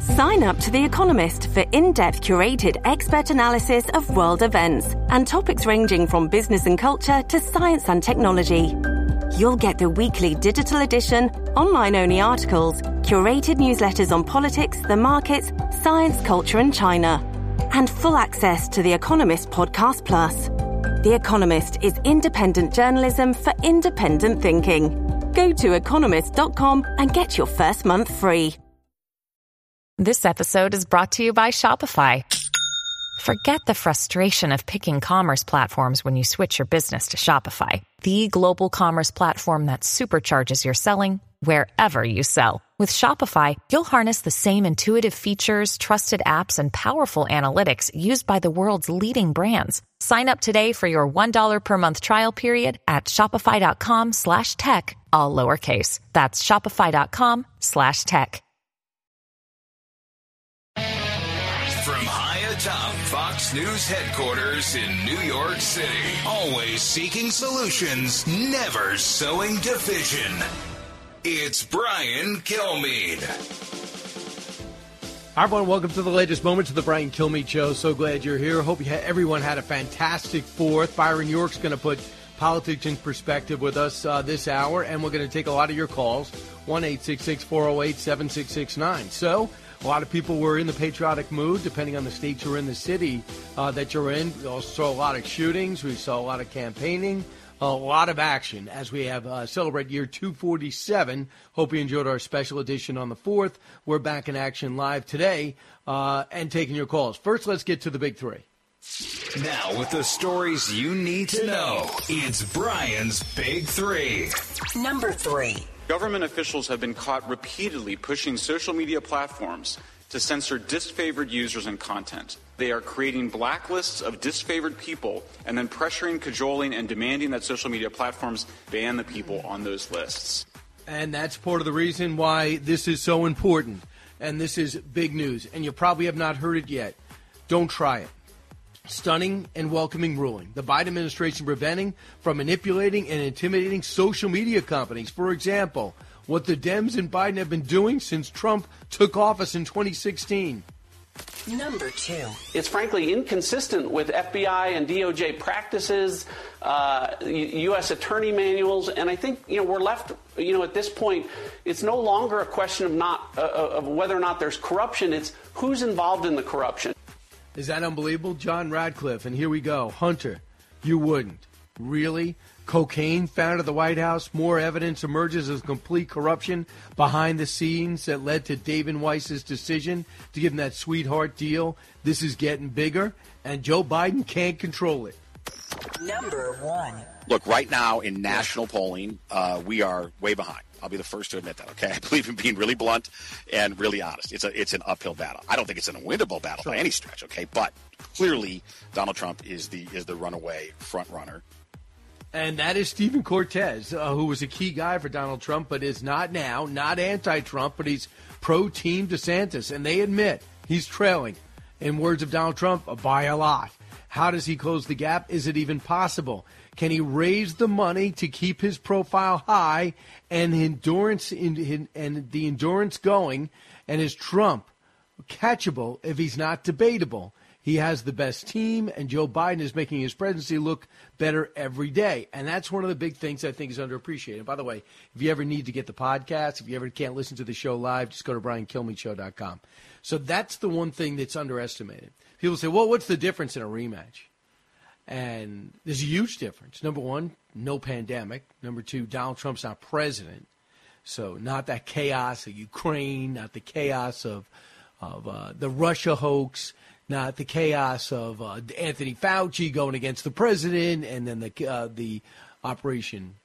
Sign up to The Economist for in-depth curated expert analysis of world events and topics ranging from business and culture to science and technology. You'll get the weekly digital edition, online-only articles, curated newsletters on politics, the markets, science, culture and China, and full access to The Economist Podcast Plus. The Economist is independent journalism for independent thinking. Go to economist.com and get your first month free. This episode is brought to you by Shopify. Forget the frustration of picking commerce platforms when you switch your business to Shopify, the global commerce platform that supercharges your selling wherever you sell. With Shopify, you'll harness the same intuitive features, trusted apps, and powerful analytics used by the world's leading brands. Sign up today for your $1 per month trial period at shopify.com/tech, all lowercase. That's shopify.com/tech. From high atop Fox News headquarters in New York City, always seeking solutions, never sowing division. It's Brian Kilmeade. Hi, everyone. Welcome to the latest moments of the Brian Kilmeade Show. So glad you're here. Hope everyone had a fantastic 4th. Byron York's going to put politics in perspective with us this hour, and we're going to take a lot of your calls, 1-866-408-7669. So a lot of people were in the patriotic mood, depending on the state you're in, the city that you're in. We also saw a lot of shootings. We saw a lot of campaigning, a lot of action as we have celebrate year 247. Hope you enjoyed our special edition on the 4th. We're back in action live today and taking your calls. First, let's get to the big three. Now, with the stories you need to know, it's Brian's Big Three. Number 3. Government officials have been caught repeatedly pushing social media platforms to censor disfavored users and content. They are creating blacklists of disfavored people and then pressuring, cajoling, and demanding that social media platforms ban the people on those lists. And that's part of the reason why this is so important. And this is big news. And you probably have not heard it yet. Don't try it. Stunning and welcoming ruling. The Biden administration preventing from manipulating and intimidating social media companies. For example, what the Dems and Biden have been doing since Trump took office in 2016. Number 2. It's frankly inconsistent with FBI and DOJ practices, U.S. attorney manuals, and I think we're left. At this point, it's no longer a question of whether or not there's corruption. It's who's involved in the corruption. Is that unbelievable? John Radcliffe, and here we go. Hunter, you wouldn't. Really? Cocaine found at the White House? More evidence emerges of complete corruption behind the scenes that led to David Weiss's decision to give him that sweetheart deal. This is getting bigger, and Joe Biden can't control it. Number 1. Look, right now in national polling, we are way behind. I'll be the first to admit that, okay? I believe in being really blunt and really honest. It's an uphill battle. I don't think it's an unwinnable battle by any stretch, okay? But clearly Donald Trump is the runaway front runner. And that is Stephen Cortez, who was a key guy for Donald Trump, but is not now, not anti-Trump, but he's pro-Team DeSantis. And they admit he's trailing, in words of Donald Trump, by a lot. How does he close the gap? Is it even possible? Can he raise the money to keep his profile high and endurance and the endurance going? And is Trump catchable if he's not debatable? He has the best team, and Joe Biden is making his presidency look better every day. And that's one of the big things I think is underappreciated. By the way, if you ever need to get the podcast, if you ever can't listen to the show live, just go to BrianKilmeadeShow.com. So that's the one thing that's underestimated. People say, well, what's the difference in a rematch? And there's a huge difference. Number one, no pandemic. Number two, Donald Trump's not president. So not that chaos of Ukraine, not the chaos of the Russia hoax, not the chaos of Anthony Fauci going against the president, and then the operation,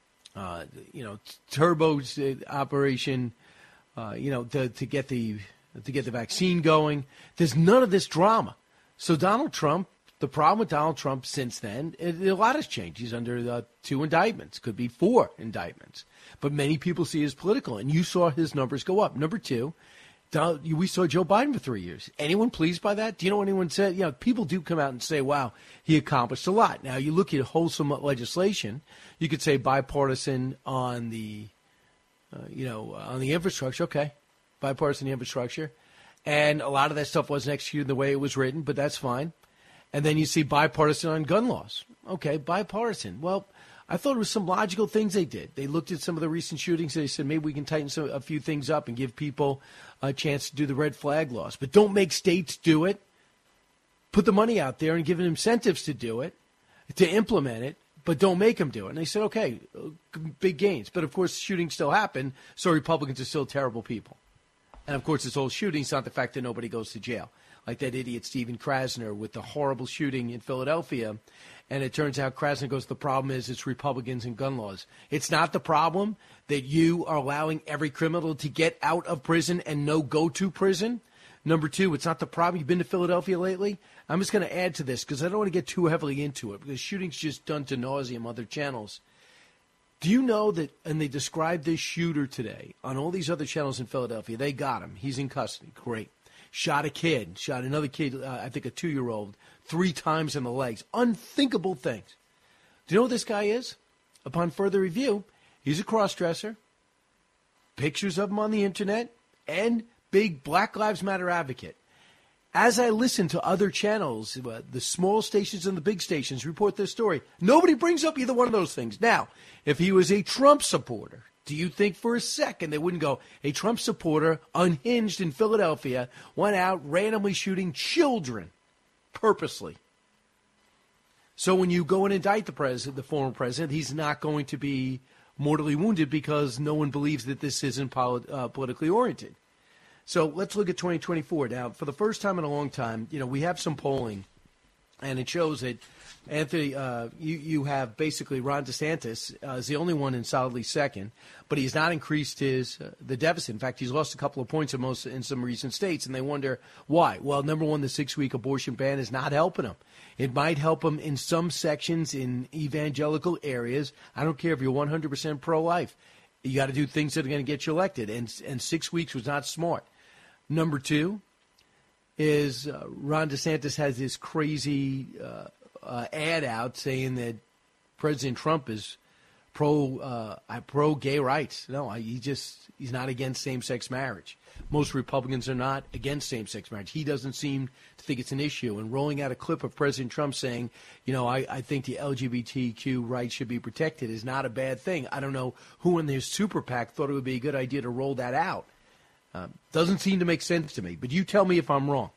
turbo operation, to get the vaccine going. There's none of this drama. So Donald Trump. The problem with Donald Trump since then, a lot has changed. He's under 2 indictments, could be 4 indictments. But many people see it as political, and you saw his numbers go up. Number 2, we saw Joe Biden for 3 years. Anyone pleased by that? Do you know what anyone said? People do come out and say, wow, he accomplished a lot. Now, you look at wholesome legislation, you could say bipartisan on the, on the infrastructure. Okay, bipartisan infrastructure. And a lot of that stuff wasn't executed the way it was written, but that's fine. And then you see bipartisan on gun laws. Okay, bipartisan. Well, I thought it was some logical things they did. They looked at some of the recent shootings. And they said, maybe we can tighten a few things up and give people a chance to do the red flag laws. But don't make states do it. Put the money out there and give them incentives to do it, to implement it, but don't make them do it. And they said, okay, big gains. But, of course, shootings still happen, so Republicans are still terrible people. And, of course, this whole shooting's not the fact that nobody goes to jail. Like that idiot Stephen Krasner with the horrible shooting in Philadelphia. And it turns out Krasner goes, the problem is it's Republicans and gun laws. It's not the problem that you are allowing every criminal to get out of prison and no go to prison. Number two, it's not the problem. You've been to Philadelphia lately? I'm just going to add to this because I don't want to get too heavily into it because shooting's just done to nauseam other channels. Do you know that, and they described this shooter today on all these other channels in Philadelphia, they got him. He's in custody. Great. Shot a kid, shot another kid, I think a 2-year-old, 3 times in the legs. Unthinkable things. Do you know what this guy is? Upon further review, he's a cross-dresser, pictures of him on the internet, and big Black Lives Matter advocate. As I listen to other channels, the small stations and the big stations report this story, nobody brings up either one of those things. Now, if he was a Trump supporter, do you think for a second they wouldn't go, a Trump supporter unhinged in Philadelphia went out randomly shooting children purposely? So when you go and indict the former president, he's not going to be mortally wounded because no one believes that this isn't politically oriented. So let's look at 2024. Now, for the first time in a long time, we have some polling, and it shows that, Anthony, you have basically Ron DeSantis is the only one in solidly second, but he's not increased the deficit. In fact, he's lost a couple of points in some recent states, and they wonder why. Well, number one, the 6-week abortion ban is not helping him. It might help him in some sections in evangelical areas. I don't care if you're 100% pro-life. You got to do things that are going to get you elected, and 6 weeks was not smart. Number two is Ron DeSantis has this crazy ad out saying that President Trump is pro gay rights. No, he's not against same-sex marriage. Most Republicans are not against same-sex marriage. He doesn't seem to think it's an issue. And rolling out a clip of President Trump saying, I think the LGBTQ rights should be protected is not a bad thing. I don't know who in their super PAC thought it would be a good idea to roll that out. Doesn't seem to make sense to me, but you tell me if I'm wrong.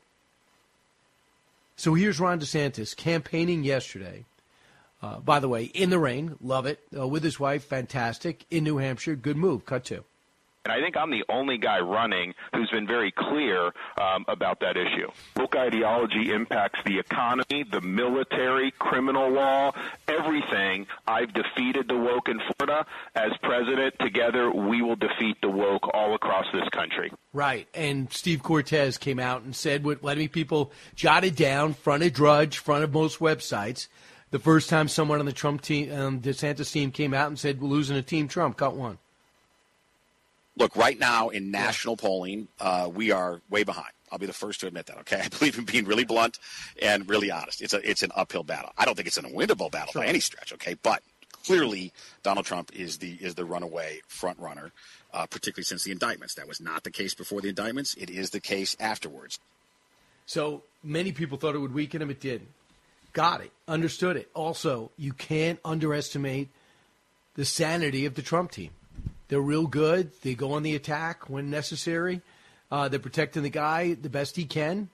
So here's Ron DeSantis campaigning yesterday. By the way, in the rain, love it. With his wife, fantastic. In New Hampshire, good move. Cut 2. And I think I'm the only guy running who's been very clear about that issue. Woke ideology impacts the economy, the military, criminal law, everything. I've defeated the woke in Florida. As president, together we will defeat the woke all across this country. Right. And Steve Cortez came out and said what many people jotted down, front of Drudge, front of most websites. The first time someone on the Trump team, DeSantis team came out and said, we're losing to Team Trump, cut 1. Look, right now in national polling, we are way behind. I'll be the first to admit that, okay? I believe in being really blunt and really honest. It's an uphill battle. I don't think it's an unwinnable battle by any stretch, okay? But clearly Donald Trump is the runaway front runner, particularly since the indictments. That was not the case before the indictments. It is the case afterwards. So many people thought it would weaken him. It didn't. Got it. Understood it. Also, you can't underestimate the sanity of the Trump team. They're real good. They go on the attack when necessary. They're protecting the guy the best he can.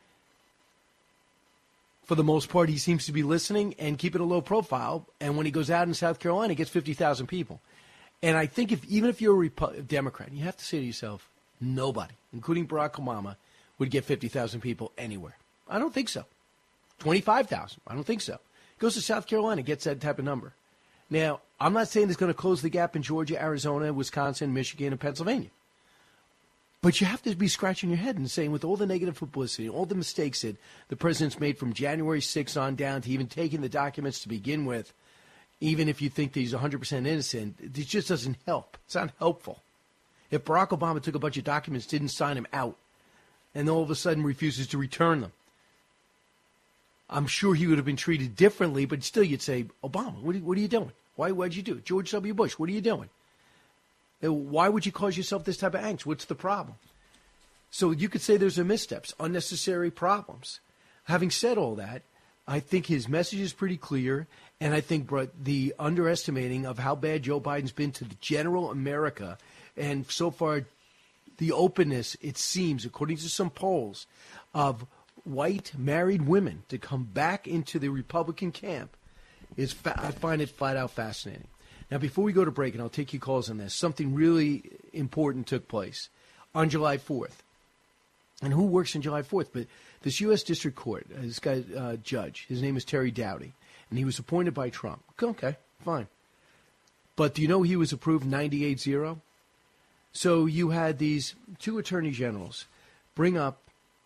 For the most part, he seems to be listening and keeping a low profile. And when he goes out in South Carolina, he gets 50,000 people. And I think even if you're a Democrat, you have to say to yourself, nobody, including Barack Obama, would get 50,000 people anywhere. I don't think so. 25,000. I don't think so. Goes to South Carolina, gets that type of number. Now, I'm not saying it's going to close the gap in Georgia, Arizona, Wisconsin, Michigan, and Pennsylvania. But you have to be scratching your head and saying, with all the negative publicity, all the mistakes that the president's made from January 6th on down to even taking the documents to begin with, even if you think that he's 100% innocent, it just doesn't help. It's not helpful. If Barack Obama took a bunch of documents, didn't sign them out, and all of a sudden refuses to return them, I'm sure he would have been treated differently, but still you'd say, Obama, what are you doing? Why'd you do it? George W. Bush, what are you doing? Why would you cause yourself this type of angst? What's the problem? So you could say there's a missteps, unnecessary problems. Having said all that, I think his message is pretty clear, and I think the underestimating of how bad Joe Biden's been to the general America, and so far the openness, it seems, according to some polls, of white married women to come back into the Republican camp, I find it flat out fascinating. Now, before we go to break, and I'll take your calls on this, something really important took place on July 4th. And who works on July 4th? But this U.S. District Court, this guy, judge, his name is Terry Doughty, and he was appointed by Trump. Okay, fine. But do you know he was approved 98-0? So you had these two attorney generals bring up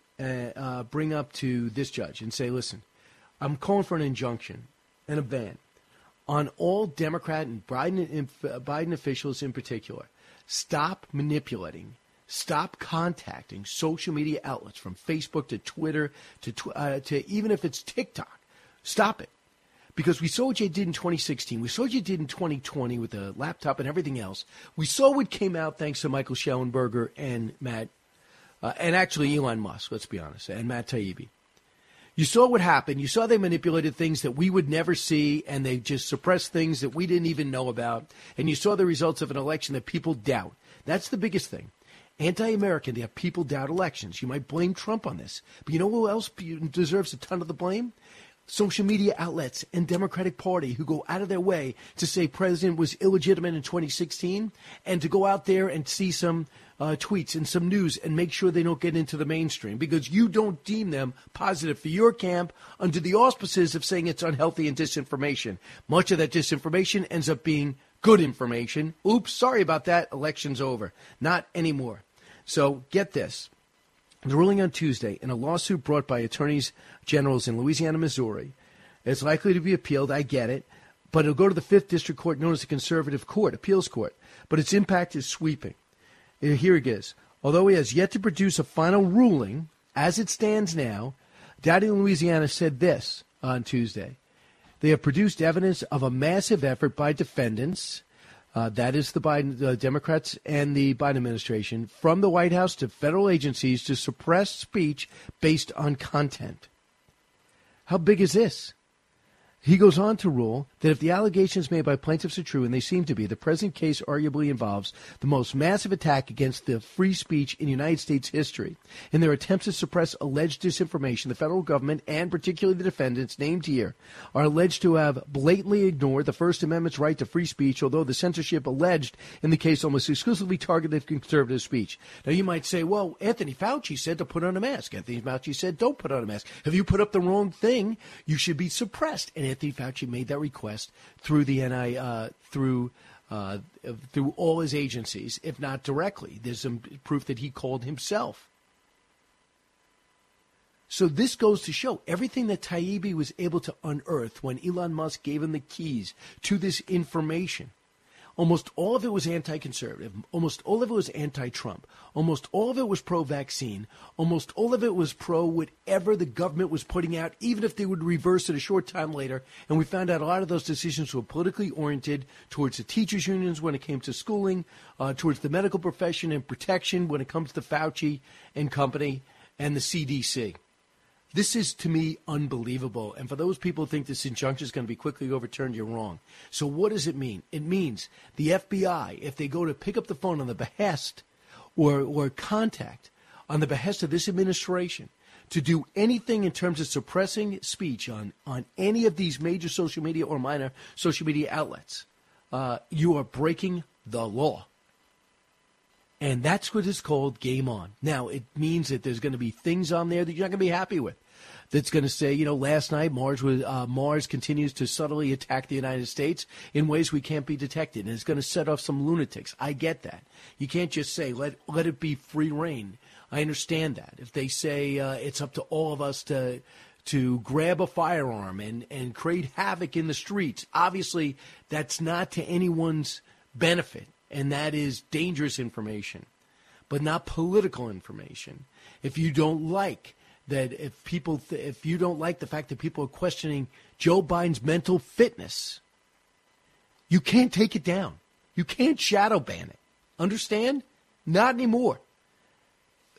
to this judge and say, listen, I'm calling for an injunction and a ban on all Democrat and Biden officials in particular. Stop manipulating. Stop contacting social media outlets from Facebook to Twitter to even if it's TikTok. Stop it. Because we saw what you did in 2016. We saw what you did in 2020 with the laptop and everything else. We saw what came out thanks to Michael Schellenberger and Matt, and actually Elon Musk, let's be honest, and Matt Taibbi. You saw what happened. You saw they manipulated things that we would never see, and they just suppressed things that we didn't even know about. And you saw the results of an election that people doubt. That's the biggest thing. Anti-American, they have people doubt elections. You might blame Trump on this. But you know who else deserves a ton of the blame? Social media outlets and Democratic Party who go out of their way to say president was illegitimate in 2016 and to go out there and see some tweets and some news and make sure they don't get into the mainstream because you don't deem them positive for your camp under the auspices of saying it's unhealthy and disinformation. Much of that disinformation ends up being good information. Oops, sorry about that. Election's over. Not anymore. So get this. The ruling on Tuesday in a lawsuit brought by attorneys generals in Louisiana, Missouri, is likely to be appealed. I get it. But it'll go to the 5th District Court, known as the Conservative Court, Appeals Court. But its impact is sweeping. Here it is. Although he has yet to produce a final ruling, as it stands now, Doughty in Louisiana said this on Tuesday. They have produced evidence of a massive effort by defendants, that is the Biden Democrats and the Biden administration, from the White House to federal agencies to suppress speech based on content. How big is this? He goes on to rule that if the allegations made by plaintiffs are true, and they seem to be, the present case arguably involves the most massive attack against the free speech in United States history. In their attempts to suppress alleged disinformation, the federal government, and particularly the defendants named here, are alleged to have blatantly ignored the First Amendment's right to free speech, although the censorship alleged in the case almost exclusively targeted conservative speech. Now, you might say, well, Anthony Fauci said to put on a mask. Anthony Fauci said don't put on a mask. If you put up the wrong thing, you should be suppressed. And Anthony Fauci made that request through the through all his agencies, if not directly. There's some proof that he called himself. So this goes to show everything that Taibbi was able to unearth when Elon Musk gave him the keys to this information. Almost all of it was anti-conservative. Almost all of it was anti-Trump. Almost all of it was pro-vaccine. Almost all of it was pro-whatever the government was putting out, even if they would reverse it a short time later. And we found out a lot of those decisions were politically oriented towards the teachers' unions when it came to schooling, towards the medical profession and protection when it comes to Fauci and company and the CDC. This is, to me, unbelievable. And for those people who think this injunction is going to be quickly overturned, you're wrong. So what does it mean? It means the FBI, if they go to pick up the phone on the behest or contact on the behest of this administration to do anything in terms of suppressing speech on any of these major social media or minor social media outlets, you are breaking the law. And that's what is called game on. Now, it means that there's going to be things on there that you're not going to be happy with. That's going to say, last night Mars continues to subtly attack the United States in ways we can't be detected. And it's going to set off some lunatics. I get that. You can't just say, let it be free reign. I understand that. If they say it's up to all of us to grab a firearm and create havoc in the streets, obviously that's not to anyone's benefit. And that is dangerous information, but not political information. If you don't like that, if you don't like the fact that people are questioning Joe Biden's mental fitness, you can't take it down. You can't shadow ban it. Understand? Not anymore.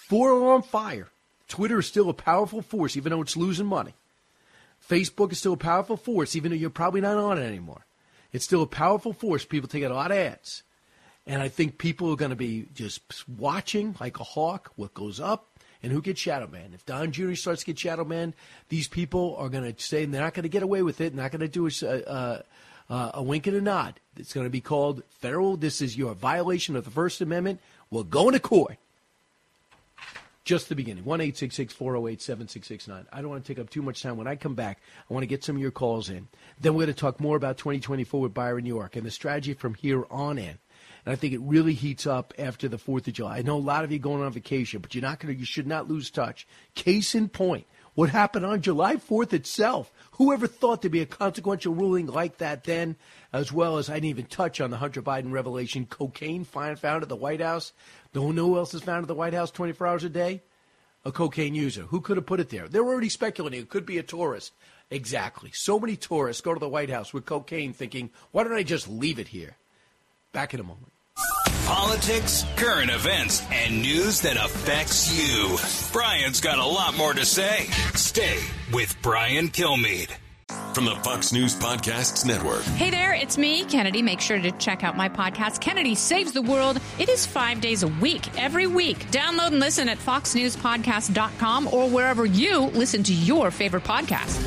Four are on fire. Twitter is still a powerful force, even though it's losing money. Facebook is still a powerful force, even though you're probably not on it anymore. It's still a powerful force. People take out a lot of ads. And I think people are going to be just watching like a hawk what goes up and who gets shadow banned. If Don Jr. starts to get shadow banned, these people are going to say they're not going to get away with it, not going to do a wink and a nod. It's going to be called federal. This is your violation of the First Amendment. We're going to court. Just the beginning. 1-866-408-7669. I don't want to take up too much time. When I come back, I want to get some of your calls in. Then we're going to talk more about 2024 with Byron York and the strategy from here on in. And I think it really heats up after the 4th of July. I know a lot of you going on vacation, but you should not lose touch. Case in point, what happened on July 4th itself? Whoever thought there'd be a consequential ruling like that then, as well as I didn't even touch on the Hunter Biden revelation, cocaine found at the White House. Don't know who else is found at the White House 24 hours a day? A cocaine user. Who could have put it there? They were already speculating it could be a tourist. Exactly. So many tourists go to the White House with cocaine thinking, why don't I just leave it here? Back in a moment. Politics, current events, and news that affects you. Brian's got a lot more to say. Stay with Brian Kilmeade. From the Fox News Podcasts Network. Hey there, it's me, Kennedy. Make sure to check out my podcast, Kennedy Saves the World. It is 5 days a week, every week. Download and listen at foxnewspodcast.com or wherever you listen to your favorite podcast.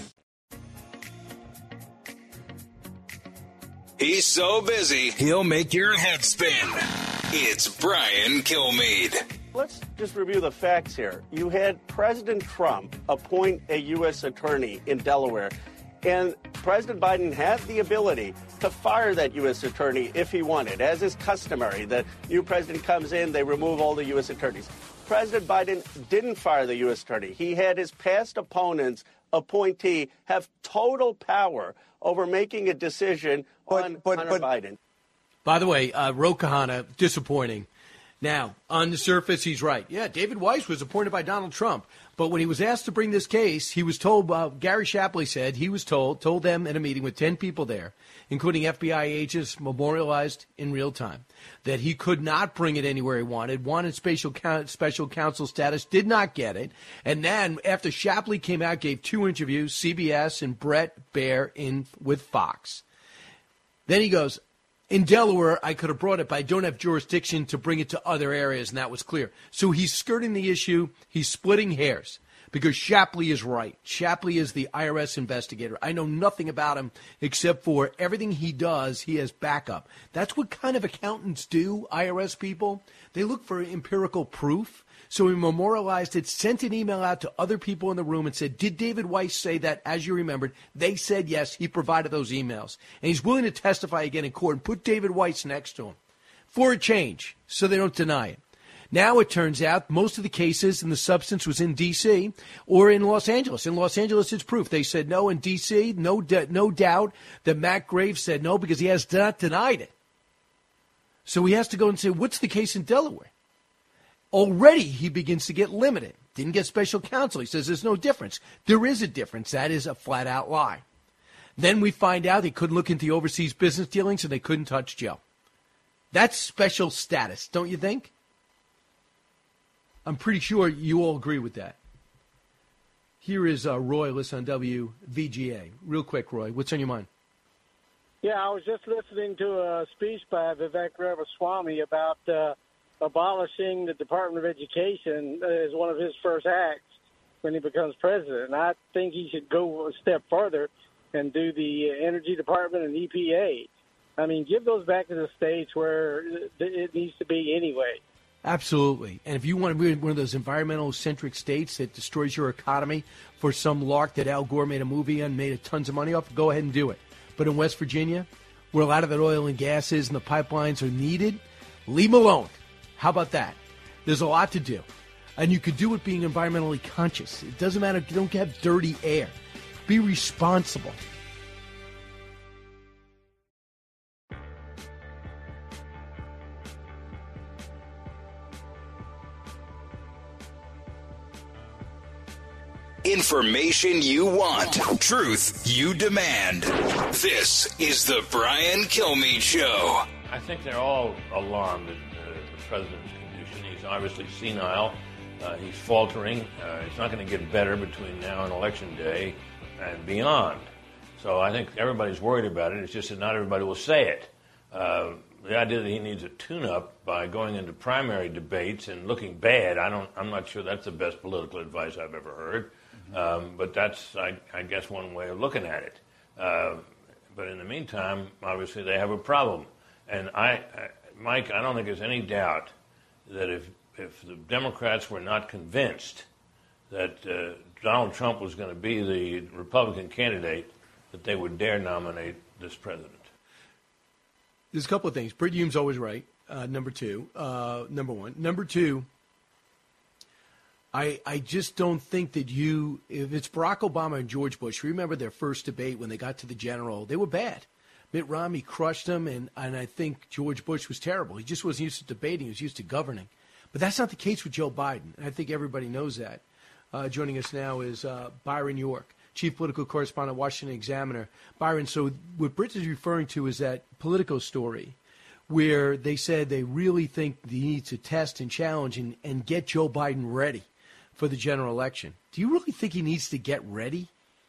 He's so busy, he'll make your head spin. It's Brian Kilmeade. Let's just review the facts here. You had President Trump appoint a U.S. attorney in Delaware, and President Biden had the ability to fire that U.S. attorney if he wanted, as is customary. The new president comes in, they remove all the U.S. attorneys. President Biden didn't fire the U.S. attorney. He had his past opponent's appointee have total power over making a decision on Hunter Biden. By the way, Ro Khanna, disappointing. Now, on the surface, he's right. Yeah, David Weiss was appointed by Donald Trump. But when he was asked to bring this case, he was told, Gary Shapley said, he was told them in a meeting with 10 people there, including FBI agents memorialized in real time, that he could not bring it anywhere he wanted special counsel status, did not get it. And then after Shapley came out, gave 2 interviews, CBS and Brett Baier with Fox. Then he goes, in Delaware, I could have brought it, but I don't have jurisdiction to bring it to other areas, and that was clear. So he's skirting the issue. He's splitting hairs because Shapley is right. Shapley is the IRS investigator. I know nothing about him except for everything he does, he has backup. That's what kind of accountants do, IRS people. They look for empirical proof. So he memorialized it, sent an email out to other people in the room and said, did David Weiss say that? As you remembered, they said yes, he provided those emails. And he's willing to testify again in court and put David Weiss next to him for a change so they don't deny it. Now it turns out most of the cases and the substance was in D.C. or in Los Angeles. In Los Angeles, it's proof. They said no. In D.C., no doubt that Matt Graves said no because he has not denied it. So he has to go and say, what's the case in Delaware? Already he begins to get limited. Didn't get special counsel. He says there's no difference. There is a difference. That is a flat-out lie. Then we find out they couldn't look into overseas business dealings and they couldn't touch Joe. That's special status, don't you think? I'm pretty sure you all agree with that. Here is Roy, listen on WVGA. Real quick, Roy, what's on your mind? Yeah, I was just listening to a speech by Vivek Ramaswamy about abolishing the Department of Education as one of his first acts when he becomes president. And I think he should go a step further and do the Energy Department and EPA. I mean, give those back to the states where it needs to be anyway. Absolutely. And if you want to be one of those environmental-centric states that destroys your economy for some lark that Al Gore made a movie on, made tons of money off, go ahead and do it. But in West Virginia, where a lot of that oil and gas is and the pipelines are needed, leave them alone. How about that? There's a lot to do. And you could do it being environmentally conscious. It doesn't matter if you don't have dirty air. Be responsible. Information you want. Truth you demand. This is the Brian Kilmeade Show. I think they're all alarmed at the president's condition. He's obviously senile. He's faltering. It's not going to get better between now and Election Day and beyond. So I think everybody's worried about it. It's just that not everybody will say it. The idea that he needs a tune-up by going into primary debates and looking bad, I'm not sure that's the best political advice I've ever heard. But that's, I guess, one way of looking at it. But in the meantime, obviously, they have a problem. And Mike, I don't think there's any doubt that if the Democrats were not convinced that Donald Trump was going to be the Republican candidate, that they would dare nominate this president. There's a couple of things. Brit Hume's always right, number one. Number two, I just don't think that if it's Barack Obama and George Bush, remember their first debate when they got to the general, they were bad. Mitt Romney crushed them, and I think George Bush was terrible. He just wasn't used to debating. He was used to governing. But that's not the case with Joe Biden, and I think everybody knows that. Joining us now is Byron York, Chief Political Correspondent, Washington Examiner. Byron, so what Britt is referring to is that Politico story where they said they really think they need to test and challenge and get Joe Biden ready for the general election. Do you really think he needs to get ready?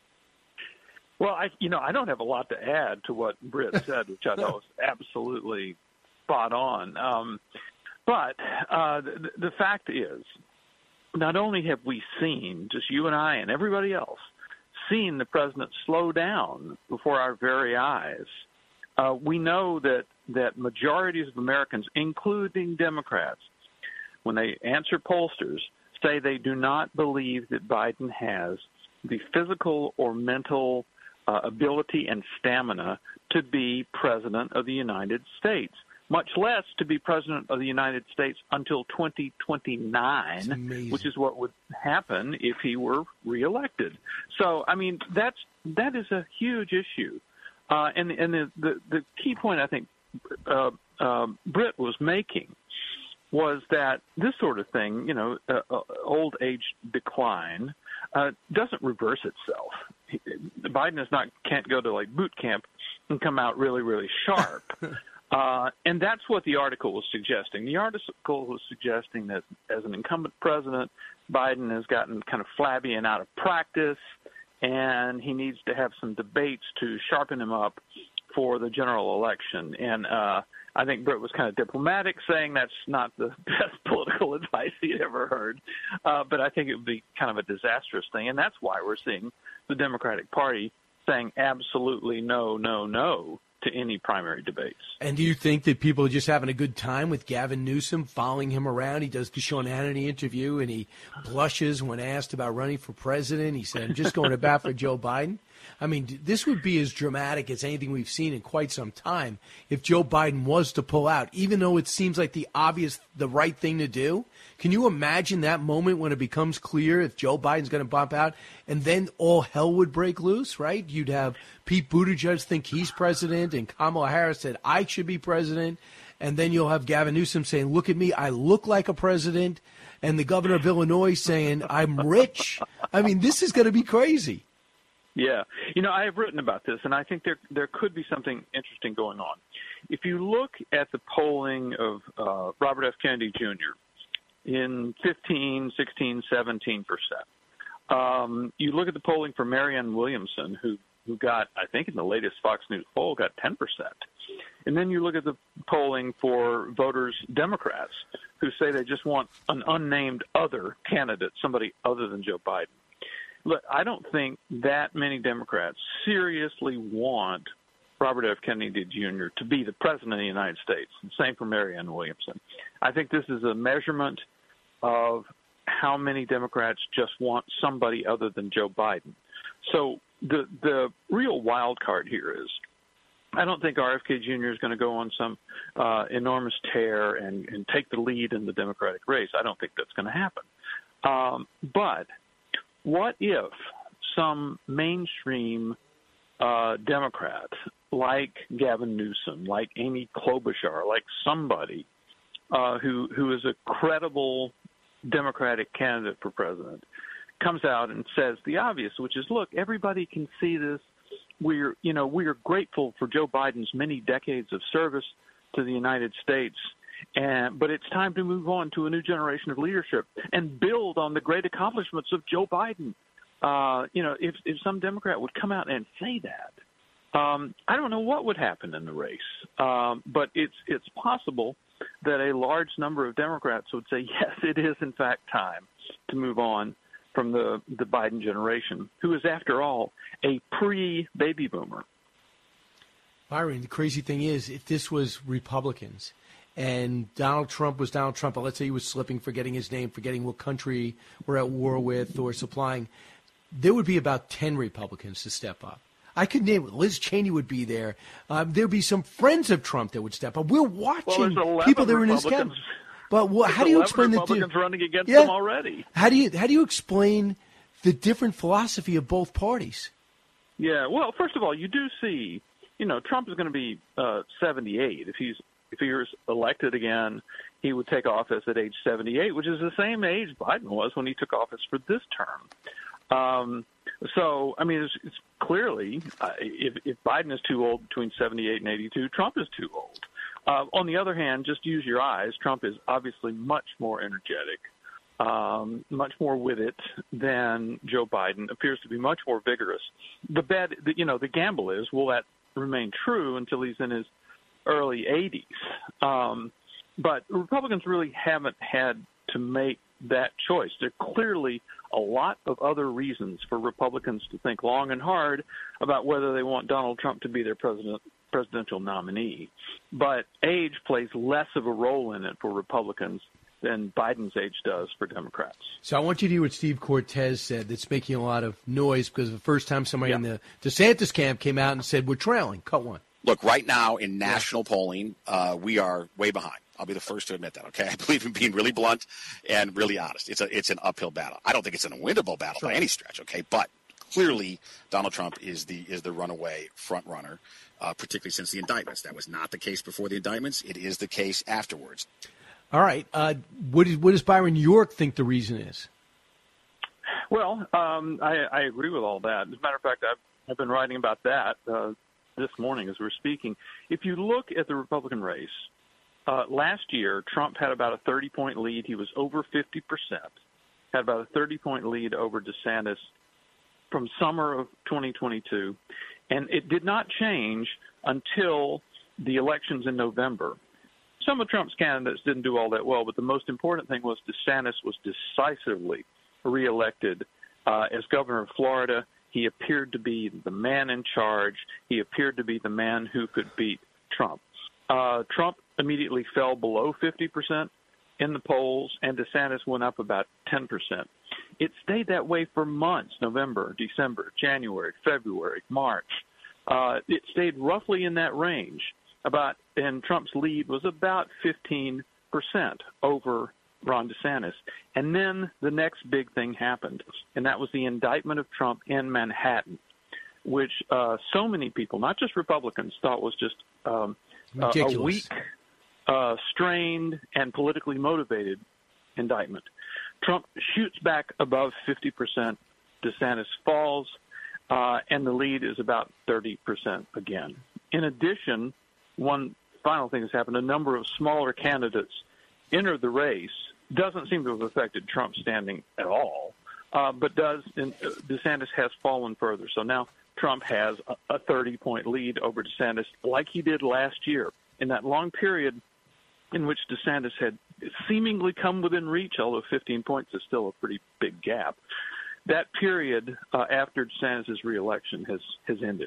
Well, I don't have a lot to add to what Britt said, which I thought was absolutely spot on. But the fact is, not only have we seen, just you and I and everybody else, seen the president slow down before our very eyes, we know that majorities of Americans, including Democrats, when they answer pollsters, say they do not believe that Biden has the physical or mental ability and stamina to be president of the United States, much less to be president of the United States until 2029, which is what would happen if he were reelected. So, I mean, that is a huge issue. And the key point I think Britt was making was that this sort of thing, old age decline, doesn't reverse itself. Biden can't go to boot camp and come out really, really sharp. And that's what the article was suggesting. The article was suggesting that as an incumbent president, Biden has gotten kind of flabby and out of practice, and he needs to have some debates to sharpen him up for the general election. And I think Britt was kind of diplomatic, saying that's not the best political advice he'd ever heard. But I think it would be kind of a disastrous thing. And that's why we're seeing the Democratic Party saying absolutely no, no, no to any primary debates. And do you think that people are just having a good time with Gavin Newsom, following him around? He does the Sean Hannity interview, and he blushes when asked about running for president. He said, I'm just going to bat for Joe Biden. I mean, this would be as dramatic as anything we've seen in quite some time if Joe Biden was to pull out, even though it seems like the right thing to do. Can you imagine that moment when it becomes clear if Joe Biden's going to bump out and then all hell would break loose, right? You'd have Pete Buttigieg think he's president and Kamala Harris said, I should be president. And then you'll have Gavin Newsom saying, look at me, I look like a president. And the governor of Illinois saying, I'm rich. I mean, this is going to be crazy. Yeah. I have written about this, and I think there could be something interesting going on. If you look at the polling of Robert F. Kennedy Jr. in 15, 16, 17%, you look at the polling for Marianne Williamson, who got, I think in the latest Fox News poll, got 10%. And then you look at the polling for voters, Democrats, who say they just want an unnamed other candidate, somebody other than Joe Biden. Look, I don't think that many Democrats seriously want Robert F. Kennedy Jr. to be the president of the United States. Same for Marianne Williamson. I think this is a measurement of how many Democrats just want somebody other than Joe Biden. So the real wild card here is I don't think RFK Jr. is going to go on some enormous tear and take the lead in the Democratic race. I don't think that's going to happen. But what if some mainstream Democrat like Gavin Newsom, like Amy Klobuchar, like somebody who is a credible Democratic candidate for president comes out and says the obvious, which is, look, everybody can see this. We are grateful for Joe Biden's many decades of service to the United States, But it's time to move on to a new generation of leadership and build on the great accomplishments of Joe Biden. If some Democrat would come out and say that, I don't know what would happen in the race. But it's possible that a large number of Democrats would say, yes, it is in fact time to move on from the Biden generation, who is, after all, a pre-baby boomer. Byron, the crazy thing is, if this was Republicans and Donald Trump was Donald Trump, let's say he was slipping, forgetting his name, forgetting what country we're at war with or supplying, there would be about 10 Republicans to step up. I could name it. Liz Cheney would be there. There'd be some friends of Trump that would step up. We're watching people that are in his camp. But how do you explain the Republicans running against them already? How do you explain the different philosophy of both parties? Yeah. Well, first of all, you do see, Trump is going to be 78 if he was elected again. He would take office at age 78, which is the same age Biden was when he took office for this term. So, I mean, it's clearly, if Biden is too old between 78 and 82, Trump is too old. On the other hand, just use your eyes. Trump is obviously much more energetic, much more with it than Joe Biden. Appears to be much more vigorous. The gamble is, will that remain true until he's in his early 80s? But Republicans really haven't had to make that choice. There are clearly a lot of other reasons for Republicans to think long and hard about whether they want Donald Trump to be their presidential nominee. But age plays less of a role in it for Republicans than Biden's age does for Democrats. So I want you to hear what Steve Cortez said that's making a lot of noise because the first time somebody in the DeSantis camp came out and said, we're trailing. Cut one. Look, right now in national polling, we are way behind. I'll be the first to admit that, okay? I believe in being really blunt and really honest. It's an uphill battle. I don't think it's an unwinnable battle by any stretch, okay? But clearly Donald Trump is the runaway front runner, particularly since the indictments. That was not the case before the indictments. It is the case afterwards. All right. What does Byron York think the reason is? Well, I agree with all that. As a matter of fact, I've been writing about that this morning as we're speaking. If you look at the Republican race, last year, Trump had about a 30-point lead. He was over 50%, had about a 30-point lead over DeSantis from summer of 2022. And it did not change until the elections in November. Some of Trump's candidates didn't do all that well, but the most important thing was DeSantis was decisively reelected as governor of Florida. He appeared to be the man in charge. He appeared to be the man who could beat Trump. Trump immediately fell below 50% in the polls, and DeSantis went up about 10%. It stayed that way for months, November, December, January, February, March. It stayed roughly in that range, and Trump's lead was about 15% over Ron DeSantis. And then the next big thing happened, and that was the indictment of Trump in Manhattan, which so many people, not just Republicans, thought was just a weak, strained, and politically motivated indictment. Trump shoots back above 50%. DeSantis falls, and the lead is about 30% again. In addition, one final thing has happened. A number of smaller candidates entered the race. Doesn't seem to have affected Trump's standing at all, but DeSantis has fallen further. So now Trump has a 30-point lead over DeSantis like he did last year. In that long period in which DeSantis had seemingly come within reach, although 15 points is still a pretty big gap, that period after DeSantis' reelection has ended.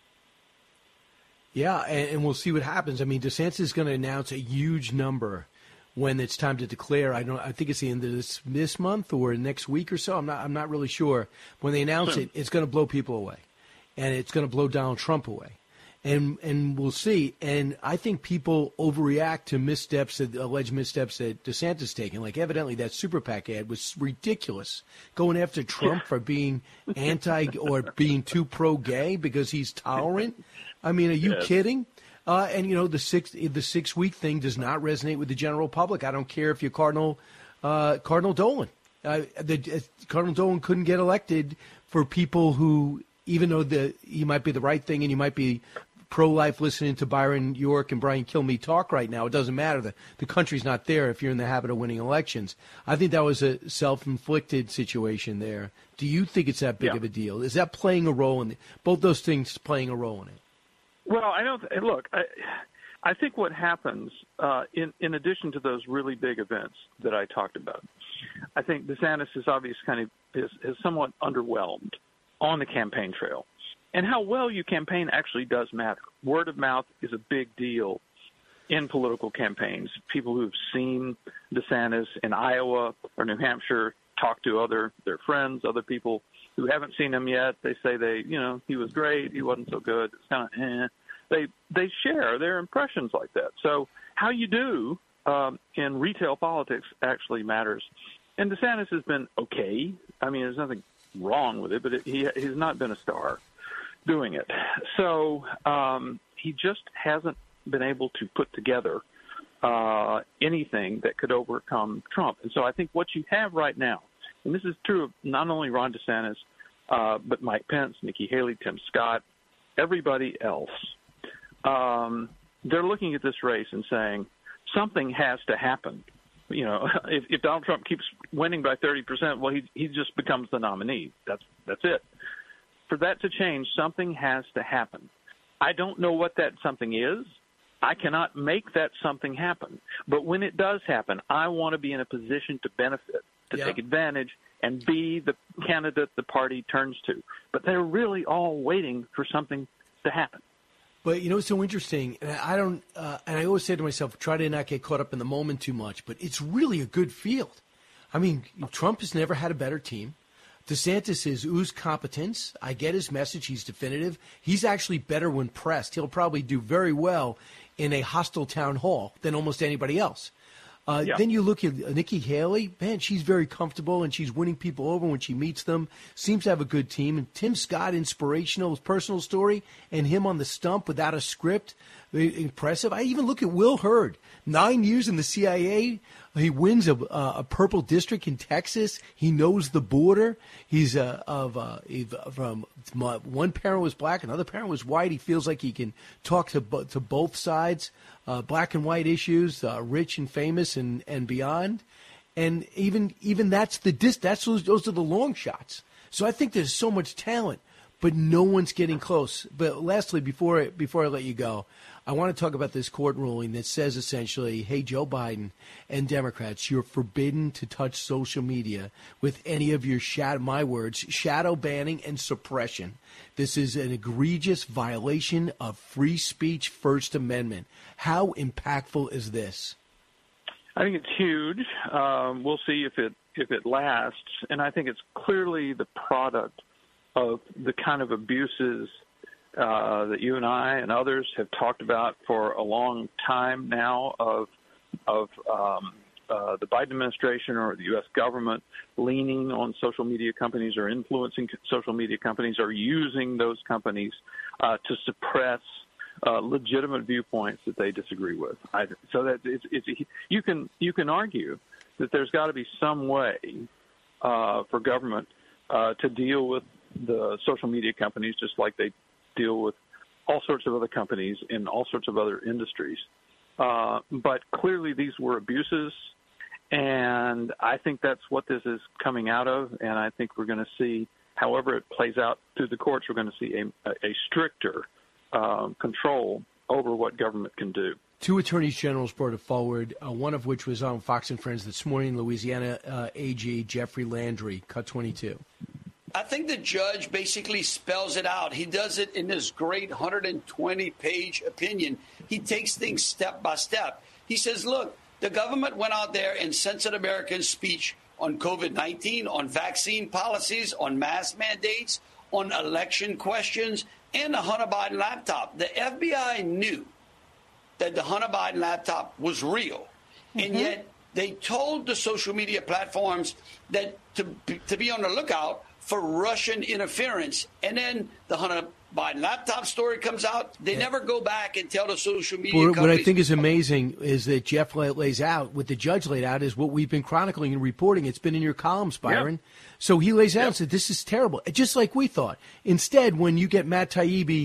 Yeah, and we'll see what happens. I mean, DeSantis is going to announce a huge number when it's time to declare. I think it's the end of this month or next week or so. I'm not really sure. When they announce it, it's going to blow people away, and it's going to blow Donald Trump away. And we'll see. And I think people overreact to alleged missteps that DeSantis taken. Like, evidently, that Super PAC ad was ridiculous, going after Trump for being anti or being too pro-gay because he's tolerant. I mean, are you kidding? And, the 6 week thing does not resonate with the general public. I don't care if you're Cardinal Dolan. Cardinal Dolan couldn't get elected for people who, even though he might be the right thing and you might be pro-life listening to Byron York and Brian Kilmeade talk right now. It doesn't matter. The country's not there if you're in the habit of winning elections. I think that was a self-inflicted situation there. Do you think it's that big of a deal? Is that playing a role in it? Both those things playing a role in it? Well, I don't look. I think what happens in addition to those really big events that I talked about, I think DeSantis is obviously is somewhat underwhelmed on the campaign trail, and how well you campaign actually does matter. Word of mouth is a big deal in political campaigns. People who've seen DeSantis in Iowa or New Hampshire talk to their friends, other people who haven't seen him yet. They say he was great, he wasn't so good. It's kind of They share their impressions like that. So how you do in retail politics actually matters. And DeSantis has been okay. I mean, there's nothing wrong with it, but he's not been a star doing it. So he just hasn't been able to put together anything that could overcome Trump. And so I think what you have right now, and this is true of not only Ron DeSantis, but Mike Pence, Nikki Haley, Tim Scott, everybody else, they're looking at this race and saying something has to happen. If Donald Trump keeps winning by 30%, well, he just becomes the nominee. That's it. For that to change, something has to happen. I don't know what that something is. I cannot make that something happen. But when it does happen, I want to be in a position to benefit, to take advantage, and be the candidate the party turns to. But they're really all waiting for something to happen. But it's so interesting, and and I always say to myself, try to not get caught up in the moment too much, but it's really a good field. I mean, Trump has never had a better team. DeSantis is oozed competence. I get his message. He's definitive. He's actually better when pressed. He'll probably do very well in a hostile town hall than almost anybody else. Then you look at Nikki Haley. Man, she's very comfortable, and she's winning people over when she meets them. Seems to have a good team. And Tim Scott, inspirational, his personal story, and him on the stump without a script, impressive. I even look at Will Hurd, 9 years in the CIA. He wins a purple district in Texas. He knows the border. He's from one parent was black, another parent was white. He feels like he can talk to both sides, black and white issues, rich and famous and beyond. And even those are the long shots. So I think there's so much talent, but no one's getting close. But lastly, before I let you go, I want to talk about this court ruling that says essentially, hey, Joe Biden and Democrats, you're forbidden to touch social media with any of your shadow banning and suppression. This is an egregious violation of free speech First Amendment. How impactful is this? I think it's huge. We'll see if it lasts, and I think it's clearly the product of the kind of abuses that you and I and others have talked about for a long time now of the Biden administration or the U.S. government leaning on social media companies or influencing social media companies or using those companies to suppress legitimate viewpoints that they disagree with. So that you can argue that there's got to be some way for government to deal with the social media companies just like they deal with all sorts of other companies in all sorts of other industries. But clearly these were abuses, and I think that's what this is coming out of, and I think we're going to see, however it plays out through the courts, we're going to see a stricter control over what government can do. Two attorneys generals brought it forward, one of which was on Fox and Friends this morning, Louisiana AG Jeffrey Landry, Cut 22. I think the judge basically spells it out. He does it in this great 120-page opinion. He takes things step by step. He says, look, the government went out there and censored Americans' speech on COVID-19, on vaccine policies, on mask mandates, on election questions, and the Hunter Biden laptop. The FBI knew that the Hunter Biden laptop was real, and yet they told the social media platforms that to be on the lookout for Russian interference. And then the Hunter Biden laptop story comes out. They never go back and tell the social media companies. What I think is amazing is that Jeff lays out, what the judge laid out is what we've been chronicling and reporting. It's been in your columns, Byron. Yep. So he lays out and said, this is terrible, just like we thought. Instead, when you get Matt Taibbi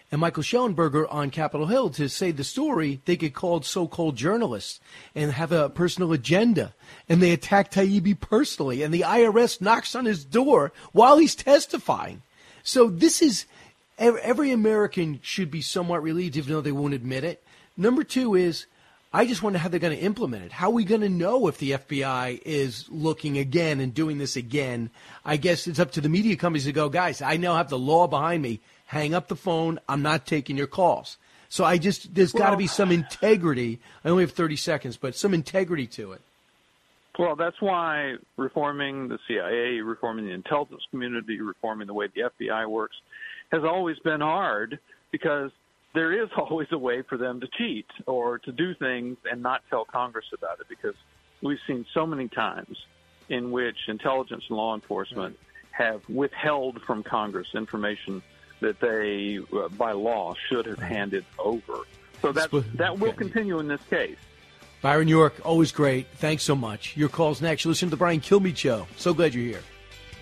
and Michael Schellenberger on Capitol Hill to say the story, they get called so-called journalists and have a personal agenda. And they attack Taibbi personally. And the IRS knocks on his door while he's testifying. So this is, every American should be somewhat relieved, even though they won't admit it. Number two is, I just wonder how they're going to implement it. How are we going to know if the FBI is looking again and doing this again? I guess it's up to the media companies to go, guys, I now have the law behind me. Hang up the phone. I'm not taking your calls. So there's got to be some integrity. I only have 30 seconds, but some integrity to it. Well, that's why reforming the CIA, reforming the intelligence community, reforming the way the FBI works has always been hard, because there is always a way for them to cheat or to do things and not tell Congress about it, because we've seen so many times in which intelligence and law enforcement have withheld from Congress information that they, by law, should have handed over. So that will continue in this case. Byron York, always great. Thanks so much. Your call's next. You listen to the Brian Kilmeade Show. So glad you're here.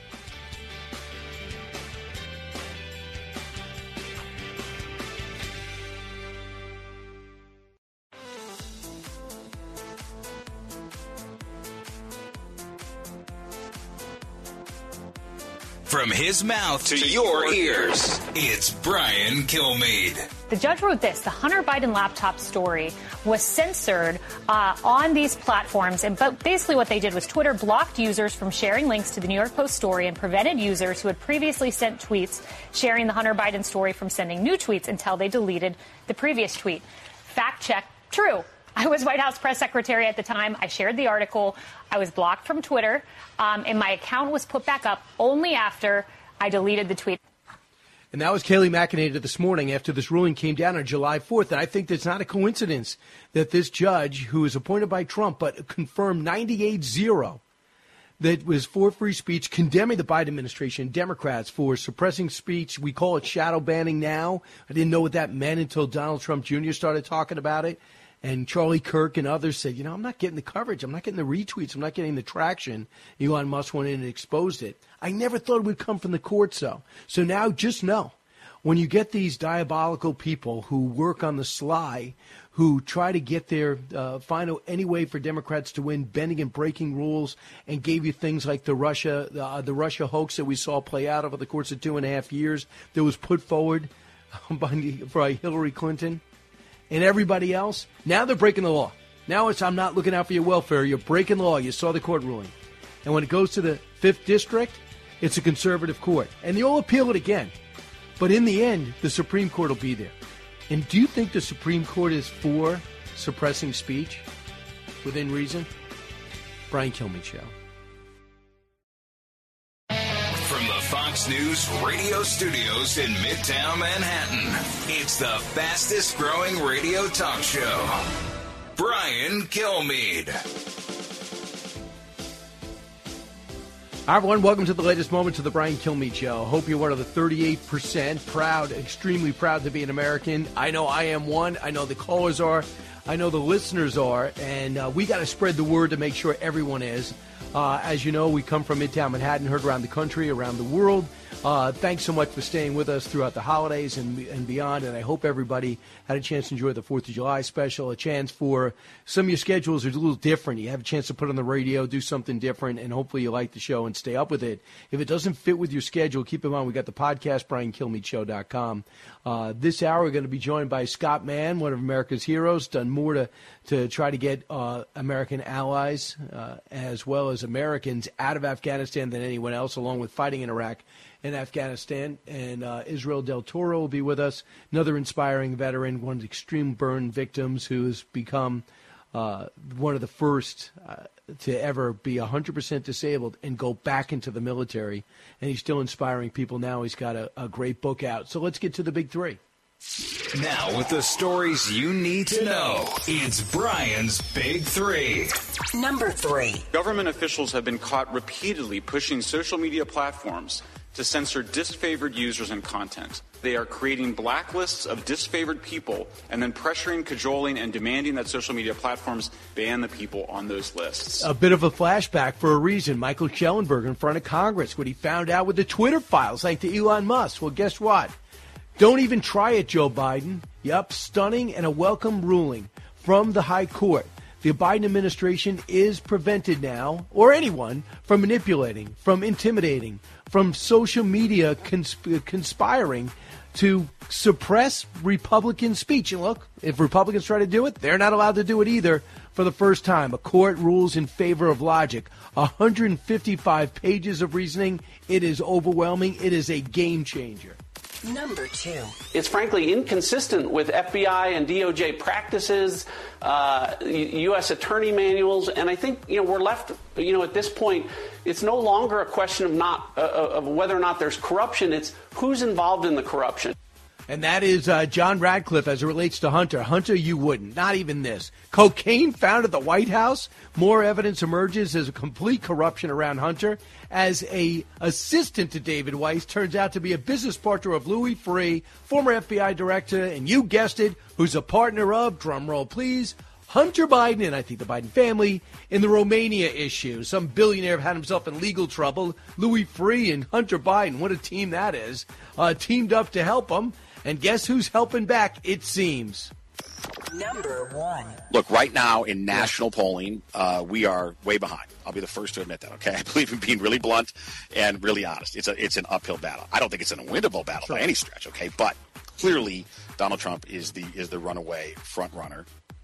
From his mouth to your ears, it's Brian Kilmeade. The judge wrote this: the Hunter Biden laptop story was censored on these platforms. But basically what they did was Twitter blocked users from sharing links to the New York Post story and prevented users who had previously sent tweets sharing the Hunter Biden story from sending new tweets until they deleted the previous tweet. Fact check, true. I was White House press secretary at the time. I shared the article. I was blocked from Twitter, and my account was put back up only after I deleted the tweet. And that was Kayleigh McEnany this morning after this ruling came down on July 4th. And I think it's not a coincidence that this judge, who was appointed by Trump but confirmed 98-0, that was for free speech, condemning the Biden administration, Democrats, for suppressing speech. We call it shadow banning now. I didn't know what that meant until Donald Trump Jr. started talking about it. And Charlie Kirk and others said, I'm not getting the coverage. I'm not getting the retweets. I'm not getting the traction. Elon Musk went in and exposed it. I never thought it would come from the courts, though. So now just know, when you get these diabolical people who work on the sly, who try to get their find any way for Democrats to win, bending and breaking rules, and gave you things like the Russia hoax that we saw play out over the course of 2.5 years that was put forward by Hillary Clinton and everybody else. Now they're breaking the law. Now it's, I'm not looking out for your welfare. You're breaking the law. You saw the court ruling. And when it goes to the 5th District, it's a conservative court. And they'll appeal it again. But in the end, the Supreme Court will be there. And do you think the Supreme Court is for suppressing speech within reason? Brian Kilmeade Show. From the Fox News radio studios in Midtown Manhattan, it's the fastest growing radio talk show. Brian Kilmeade. Hi, everyone. Welcome to the latest moments of the Brian Kilmeade Show. Hope you're one of the 38% proud, extremely proud to be an American. I know I am one. I know the callers are. I know the listeners are. And we got to spread the word to make sure everyone is. As you know, we come from Midtown Manhattan, heard around the country, around the world. Thanks so much for staying with us throughout the holidays and beyond. And I hope everybody had a chance to enjoy the 4th of July special, a chance for some of your schedules are a little different. You have a chance to put on the radio, do something different, and hopefully you like the show and stay up with it. If it doesn't fit with your schedule, keep in mind we got the podcast, BrianKilmeadeShow.com. This hour we're going to be joined by Scott Mann, one of America's heroes, done more to try to get American allies as well as Americans out of Afghanistan than anyone else, along with fighting in Iraq and Afghanistan. And Israel Del Toro will be with us, another inspiring veteran, one of the extreme burn victims who has become one of the first to ever be 100% disabled and go back into the military. And he's still inspiring people now. He's got a great book out. So let's get to the big three. Now, with the stories you need to know, it's Brian's Big Three. Number 3. Government officials have been caught repeatedly pushing social media platforms to censor disfavored users and content. They are creating blacklists of disfavored people and then pressuring, cajoling, and demanding that social media platforms ban the people on those lists. A bit of a flashback for a reason. Michael Schellenberger in front of Congress when he found out with the Twitter files, like to Elon Musk. Well, guess what? Don't even try it, Joe Biden. Yep, stunning and a welcome ruling from the high court. The Biden administration is prevented now, or anyone, from manipulating, from intimidating, from social media conspiring to suppress Republican speech. And look, if Republicans try to do it, they're not allowed to do it either. For the first time, a court rules in favor of logic. 155 pages of reasoning. It is overwhelming. It is a game changer. Number 2. It's frankly inconsistent with FBI and DOJ practices, U.S. attorney manuals, and I think we're left. At this point, it's no longer a question of whether or not there's corruption. It's who's involved in the corruption. And that is John Radcliffe as it relates to Hunter. Hunter, you wouldn't. Not even this. Cocaine found at the White House. More evidence emerges as a complete corruption around Hunter. As a assistant to David Weiss, turns out to be a business partner of Louis Freeh, former FBI director, and you guessed it, who's a partner of, drumroll please, Hunter Biden and I think the Biden family in the Romania issue. Some billionaire had himself in legal trouble. Louis Freeh and Hunter Biden, what a team that is, teamed up to help him. And guess who's helping back, it seems? Number 1. Look, right now in national polling, we are way behind. I'll be the first to admit that, okay? I believe in being really blunt and really honest. It's an uphill battle. I don't think it's an unwinnable battle by any stretch, okay? But clearly, Donald Trump is the runaway front runner.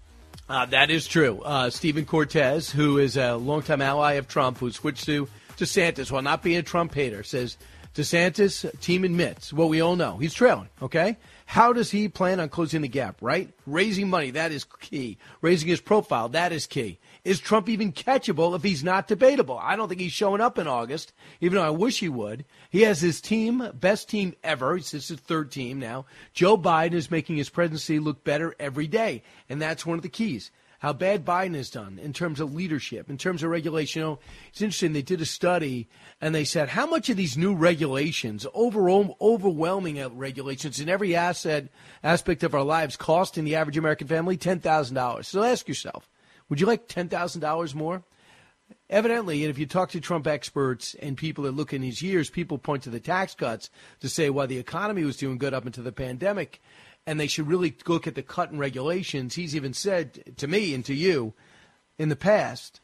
That is true. Stephen Cortez, who is a longtime ally of Trump, who switched to DeSantis while not being a Trump hater, says DeSantis, team admits what we all know. He's trailing, okay? How does he plan on closing the gap, right? Raising money, that is key. Raising his profile, that is key. Is Trump even catchable if he's not debatable? I don't think he's showing up in August, even though I wish he would. He has his team, best team ever. This is his third team now. Joe Biden is making his presidency look better every day, and that's one of the keys. How bad Biden has done in terms of leadership, in terms of regulation. It's interesting. They did a study, and they said how much of these new regulations, overwhelming regulations in every aspect of our lives, costing the average American family $10,000. So ask yourself, would you like $10,000 more? Evidently, and if you talk to Trump experts and people that look in his years, people point to the tax cuts to say why the economy was doing good up into the pandemic. And they should really look at the cut in regulations. He's even said to me and to you in the past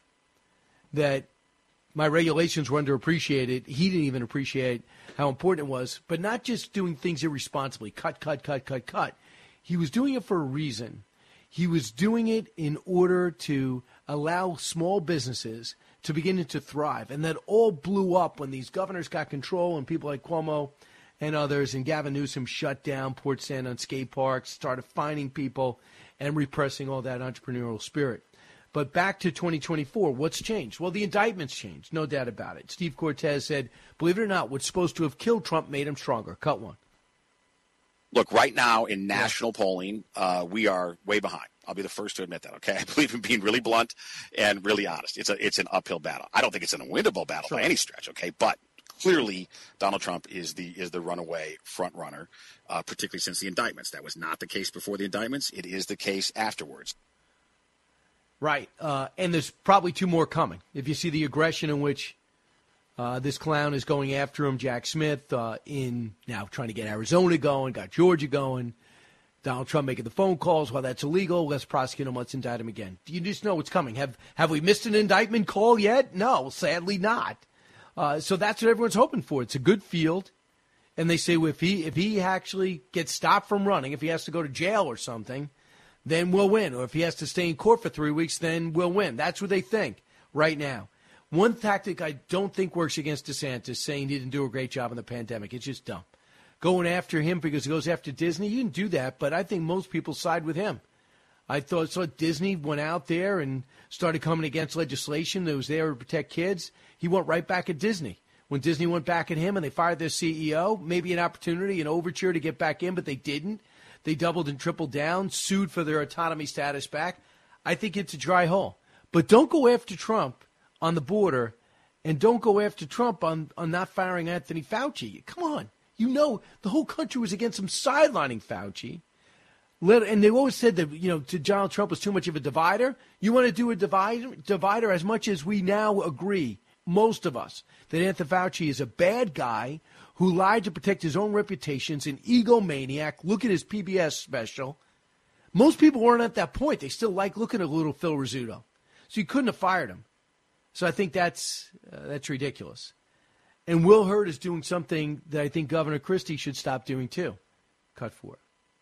that my regulations were underappreciated. He didn't even appreciate how important it was, but not just doing things irresponsibly, cut. He was doing it for a reason. He was doing it in order to allow small businesses to begin to thrive. And that all blew up when these governors got control and people like Cuomo and others, and Gavin Newsom shut down Port Sand on skate parks, started fining people and repressing all that entrepreneurial spirit. But back to 2024, what's changed? Well, the indictments changed, no doubt about it. Steve Cortez said, believe it or not, what's supposed to have killed Trump made him stronger. Cut one. Look, right now in national polling, we are way behind. I'll be the first to admit that, okay? I believe in being really blunt and really honest. It's an uphill battle. I don't think it's an unwinnable battle by any stretch, okay? But clearly, Donald Trump is the runaway front runner, particularly since the indictments. That was not the case before the indictments. It is the case afterwards. Right. And there's probably two more coming. If you see the aggression in which this clown is going after him, Jack Smith, in now trying to get Arizona going, got Georgia going, Donald Trump making the phone calls. Well, that's illegal. Let's prosecute him. Let's indict him again. Do you just know what's coming? Have we missed an indictment call yet? No, sadly not. So that's what everyone's hoping for. It's a good field. And they say, well, if he actually gets stopped from running, if he has to go to jail or something, then we'll win. Or if he has to stay in court for 3 weeks, then we'll win. That's what they think right now. One tactic I don't think works against DeSantis, saying he didn't do a great job in the pandemic. It's just dumb. Going after him because he goes after Disney, you didn't do that, but I think most people side with him. I thought Disney went out there and started coming against legislation that was there to protect kids. He went right back at Disney. When Disney went back at him and they fired their CEO, maybe an opportunity, an overture to get back in, but they didn't. They doubled and tripled down, sued for their autonomy status back. I think it's a dry hole. But don't go after Trump on the border, and don't go after Trump on not firing Anthony Fauci. Come on. You know the whole country was against him sidelining Fauci. And they always said that, to Donald Trump was too much of a divider. You want to do a divider as much as we now agree most of us, that Anthony Fauci is a bad guy who lied to protect his own reputation, an egomaniac. Look at his PBS special. Most people weren't at that point. They still like looking at little Phil Rizzuto. So you couldn't have fired him. So I think that's ridiculous. And Will Hurd is doing something that I think Governor Christie should stop doing too. Cut 4.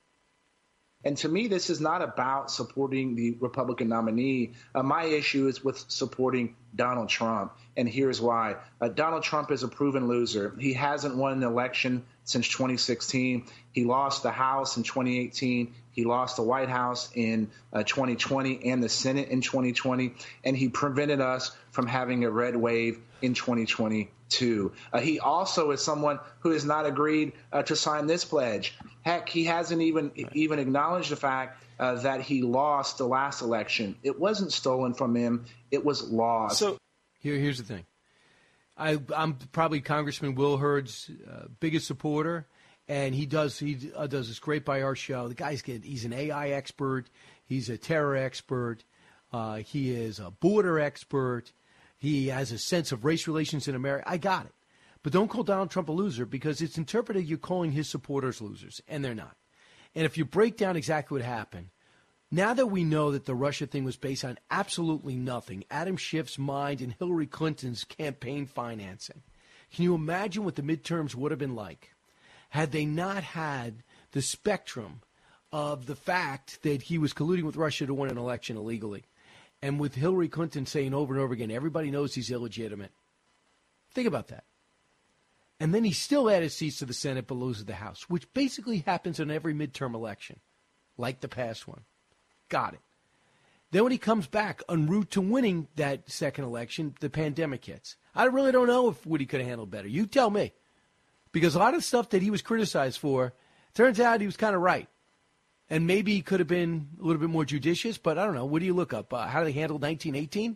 And to me, this is not about supporting the Republican nominee. My issue is with supporting Donald Trump. And here's why. Donald Trump is a proven loser. He hasn't won an election since 2016. He lost the House in 2018. He lost the White House in 2020 and the Senate in 2020. And he prevented us from having a red wave in 2022. He also is someone who has not agreed to sign this pledge. Heck, he hasn't even acknowledged the fact that he lost the last election. It wasn't stolen from him. It was lost. So here's the thing. I'm probably Congressman Will Hurd's biggest supporter, and he does this great by our show. The guy's he's an AI expert. He's a terror expert. He is a border expert. He has a sense of race relations in America. I got it. But don't call Donald Trump a loser, because it's interpreted you're calling his supporters losers, and they're not. And if you break down exactly what happened, now that we know that the Russia thing was based on absolutely nothing, Adam Schiff's mind and Hillary Clinton's campaign financing, can you imagine what the midterms would have been like had they not had the spectrum of the fact that he was colluding with Russia to win an election illegally? And with Hillary Clinton saying over and over again, everybody knows he's illegitimate. Think about that. And then he still added seats to the Senate but loses the House, which basically happens in every midterm election, like the past one. Got it. Then when he comes back en route to winning that second election, the pandemic hits. I really don't know if Woody could have handled better. You tell me. Because a lot of the stuff that he was criticized for, turns out he was kind of right. And maybe he could have been a little bit more judicious, but I don't know. What do you look up? How do they handle 1918?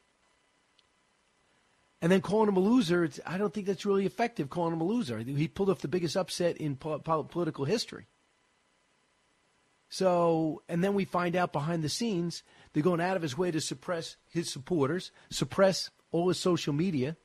And then calling him a loser, I don't think that's really effective, calling him a loser. He pulled off the biggest upset in political history. So, and then we find out behind the scenes, they're going out of his way to suppress his supporters, suppress all his social media.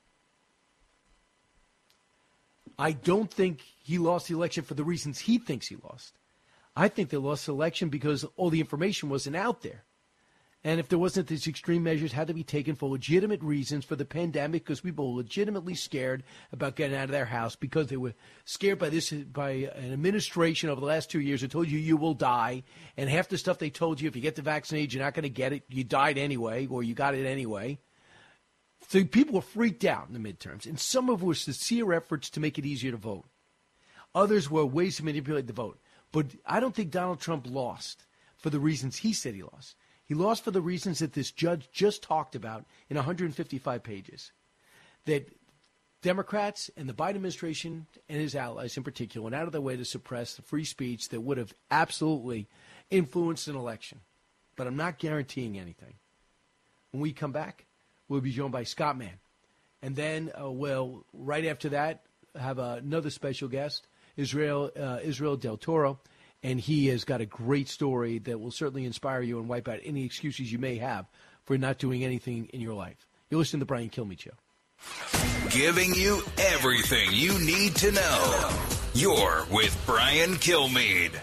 I don't think he lost the election for the reasons he thinks he lost. I think they lost the election because all the information wasn't out there. And if there wasn't, these extreme measures had to be taken for legitimate reasons for the pandemic, because people were legitimately scared about getting out of their house, because they were scared by an administration over the last 2 years that told you you will die. And half the stuff they told you, if you get the vaccinated, you're not going to get it. You died anyway, or you got it anyway. So people were freaked out in the midterms. And some of them were sincere efforts to make it easier to vote. Others were ways to manipulate the vote. But I don't think Donald Trump lost for the reasons he said he lost. He lost for the reasons that this judge just talked about in 155 pages, that Democrats and the Biden administration and his allies in particular went out of their way to suppress the free speech that would have absolutely influenced an election. But I'm not guaranteeing anything. When we come back, we'll be joined by Scott Mann. And then we'll, right after that, have another special guest, Israel Del Toro. And he has got a great story that will certainly inspire you and wipe out any excuses you may have for not doing anything in your life. You're listening to the Brian Kilmeade Show. Giving you everything you need to know. You're with Brian Kilmeade.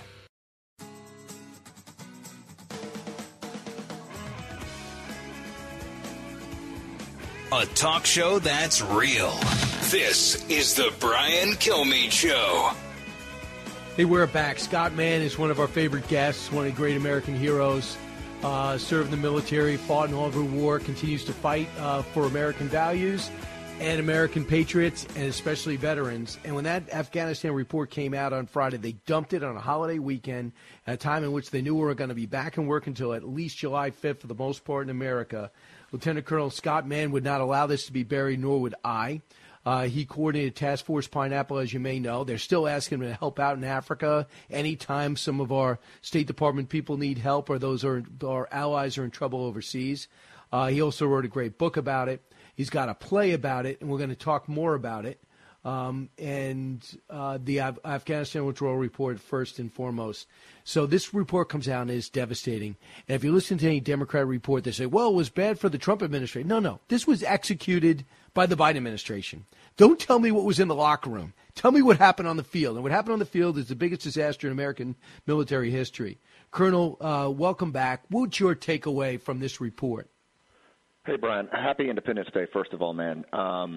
A talk show that's real. This is the Brian Kilmeade Show. Hey, we're back. Scott Mann is one of our favorite guests, one of the great American heroes, served in the military, fought in all over war, continues to fight for American values and American patriots, and especially veterans. And when that Afghanistan report came out on Friday, they dumped it on a holiday weekend at a time in which they knew we were going to be back in work until at least July 5th for the most part in America. Lieutenant Colonel Scott Mann would not allow this to be buried, nor would I. He coordinated Task Force Pineapple, as you may know. They're still asking him to help out in Africa anytime some of our State Department people need help or those are our allies are in trouble overseas. He also wrote a great book about it. He's got a play about it, and we're going to talk more about it and the Afghanistan Withdrawal Report first and foremost. So this report comes out and is devastating. And if you listen to any Democrat report, they say, well, it was bad for the Trump administration. No. This was executed by the Biden administration. Don't tell me what was in the locker room. Tell me what happened on the field. And what happened on the field is the biggest disaster in American military history. Colonel, welcome back. What's your takeaway from this report? Hey, Brian. Happy Independence Day, first of all, man. I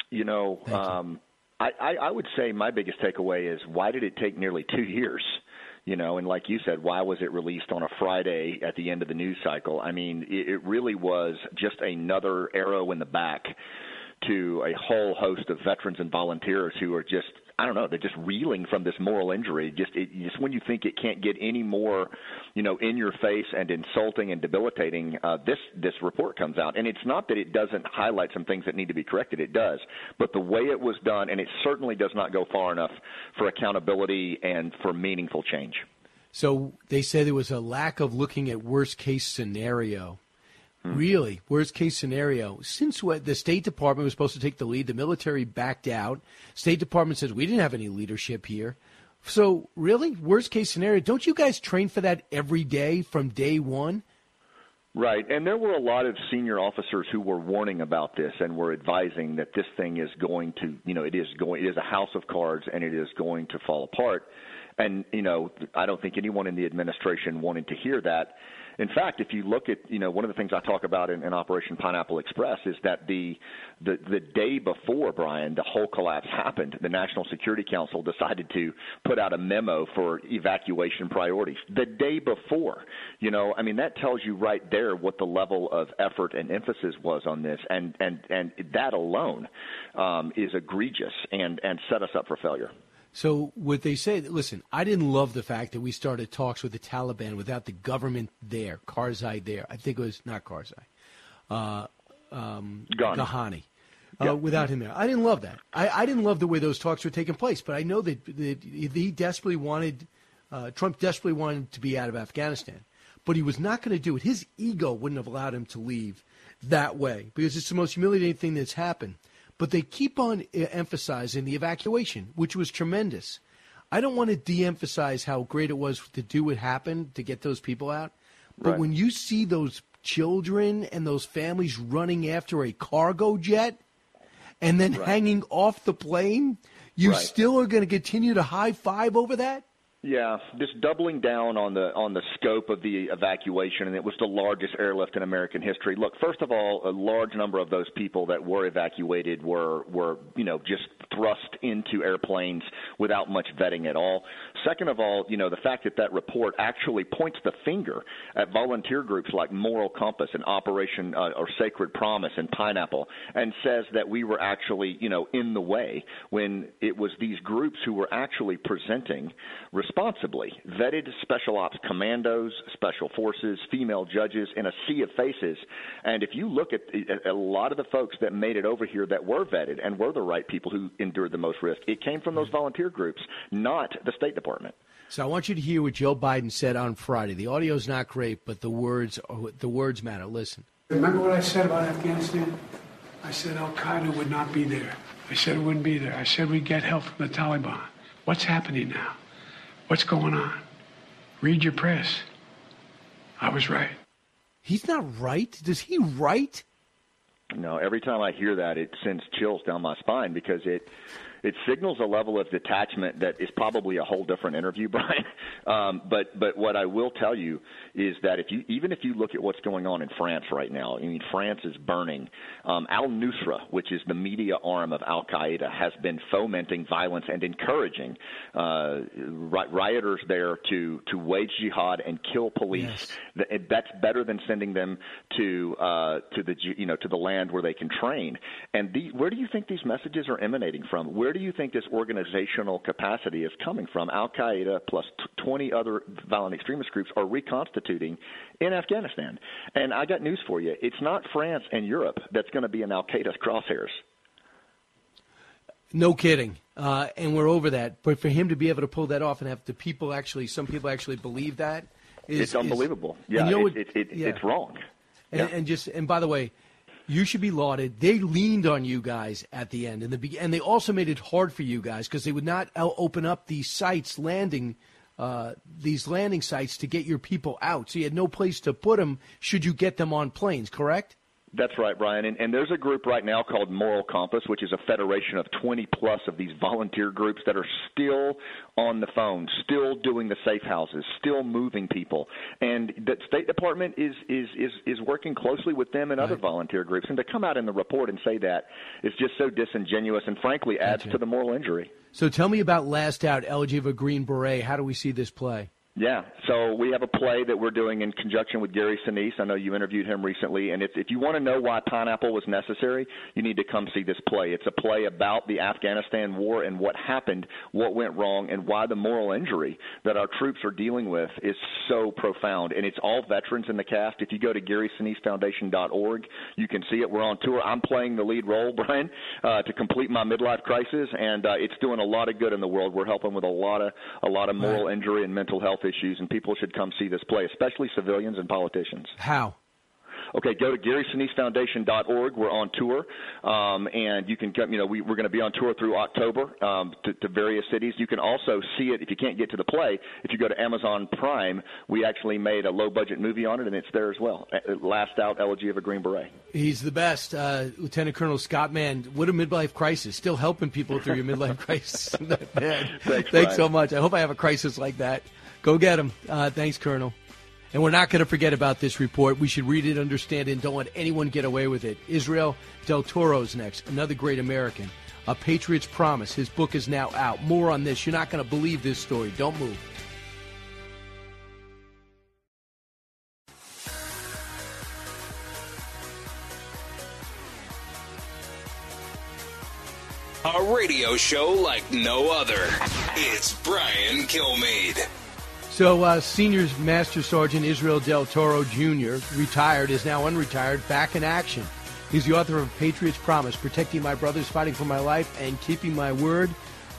would say my biggest takeaway is why did it take nearly 2 years? And like you said, why was it released on a Friday at the end of the news cycle? I mean, it really was just another arrow in the back to a whole host of veterans and volunteers who are just, I don't know, they're just reeling from this moral injury. Just when you think it can't get any more, in your face and insulting and debilitating, this report comes out. And it's not that it doesn't highlight some things that need to be corrected. It does. But the way it was done, and it certainly does not go far enough for accountability and for meaningful change. So they say there was a lack of looking at worst-case scenario. Really, worst-case scenario. Since the State Department was supposed to take the lead, the military backed out. State Department says, we didn't have any leadership here. So, really, worst-case scenario, don't you guys train for that every day from day one? Right, and there were a lot of senior officers who were warning about this and were advising that this thing is going to, it is a house of cards and it is going to fall apart. And, I don't think anyone in the administration wanted to hear that. In fact, if you look at, one of the things I talk about in Operation Pineapple Express is that the day before, Brian, the whole collapse happened, the National Security Council decided to put out a memo for evacuation priorities. The day before, that tells you right there what the level of effort and emphasis was on this, and that alone is egregious and set us up for failure. So what they say, listen, I didn't love the fact that we started talks with the Taliban without the government there, Karzai there. I think it was not Karzai, Ghani. Without him there. I didn't love that. I didn't love the way those talks were taking place, but I know that he desperately wanted, Trump desperately wanted to be out of Afghanistan, but he was not going to do it. His ego wouldn't have allowed him to leave that way because it's the most humiliating thing that's happened. But they keep on emphasizing the evacuation, which was tremendous. I don't want to de-emphasize how great it was to do what happened to get those people out. But when you see those children and those families running after a cargo jet and then hanging off the plane, you still are going to continue to high-five over that? Yeah, just doubling down on the scope of the evacuation, and it was the largest airlift in American history. Look, first of all, a large number of those people that were evacuated were just thrust into airplanes without much vetting at all. Second of all, the fact that report actually points the finger at volunteer groups like Moral Compass and Operation or Sacred Promise and Pineapple, and says that we were actually in the way when it was these groups who were actually presenting responsibly vetted special ops commandos, special forces, female judges in a sea of faces. And if you look at a lot of the folks that made it over here that were vetted and were the right people who endured the most risk, it came from those volunteer groups, not the State Department. So I want you to hear what Joe Biden said on Friday. The audio's not great, but the words matter. Listen. Remember what I said about Afghanistan? I said al-Qaeda would not be there. I said it wouldn't be there. I said we'd get help from the Taliban. What's happening now? What's going on? Read your press. I was right. He's not right? Does he write? No, every time I hear that, it sends chills down my spine because it signals a level of detachment that is probably a whole different interview, Brian. But what I will tell you is that even if you look at what's going on in France right now, I mean, France is burning. Al-Nusra, which is the media arm of Al-Qaeda, has been fomenting violence and encouraging rioters there to wage jihad and kill police. Yes. That's better than sending them to the land where they can train. And where do you think these messages are emanating from? Where do you think this organizational capacity is coming from? Al-Qaeda plus 20 other violent extremist groups are reconstituting in Afghanistan. And I got news for you. It's not France and Europe that's going to be in Al-Qaeda's crosshairs. No kidding. And we're over that. But for him to be able to pull that off and have some people actually believe that it's unbelievable. It's wrong. And by the way, You should be lauded. They leaned on you guys at the end, and they also made it hard for you guys because they would not open up these sites, landing sites to get your people out. So you had no place to put them should you get them on planes, correct? That's right, Brian. And there's a group right now called Moral Compass, which is a federation of 20-plus of these volunteer groups that are still on the phone, still doing the safe houses, still moving people. And the State Department is working closely with them and other volunteer groups. And to come out in the report and say that is just so disingenuous and, frankly, adds to the moral injury. So tell me about Last Out, Elegy of a Green Beret. How do we see this play? Yeah, so we have a play that we're doing in conjunction with Gary Sinise. I know you interviewed him recently, and if you want to know why Pineapple was necessary, you need to come see this play. It's a play about the Afghanistan war and what happened, what went wrong, and why the moral injury that our troops are dealing with is so profound. And it's all veterans in the cast. If you go to GarySiniseFoundation.org, you can see it. We're on tour. I'm playing the lead role, Brian, to complete my midlife crisis, and it's doing a lot of good in the world. We're helping with a lot of moral injury and mental health issues, and people should come see this play, especially civilians and politicians. How? Okay, go to GarySiniseFoundation.org. We're on tour, and you can come. We're going to be on tour through October to various cities. You can also see it if you can't get to the play. If you go to Amazon Prime, we actually made a low-budget movie on it, and it's there as well. Last Out, Elegy of a Green Beret. He's the best, Lieutenant Colonel Scott Mann. What a midlife crisis! Still helping people through your midlife crisis. Thanks so much. I hope I have a crisis like that. Go get him. Thanks, Colonel. And we're not going to forget about this report. We should read it, understand it, and don't let anyone get away with it. Israel Del Toro's next, another great American. A Patriot's Promise. His book is now out. More on this. You're not going to believe this story. Don't move. A radio show like no other. It's Brian Kilmeade. So, Senior Master Sergeant Israel Del Toro Jr., retired, is now unretired, back in action. He's the author of Patriot's Promise, Protecting My Brothers, Fighting for My Life, and Keeping My Word.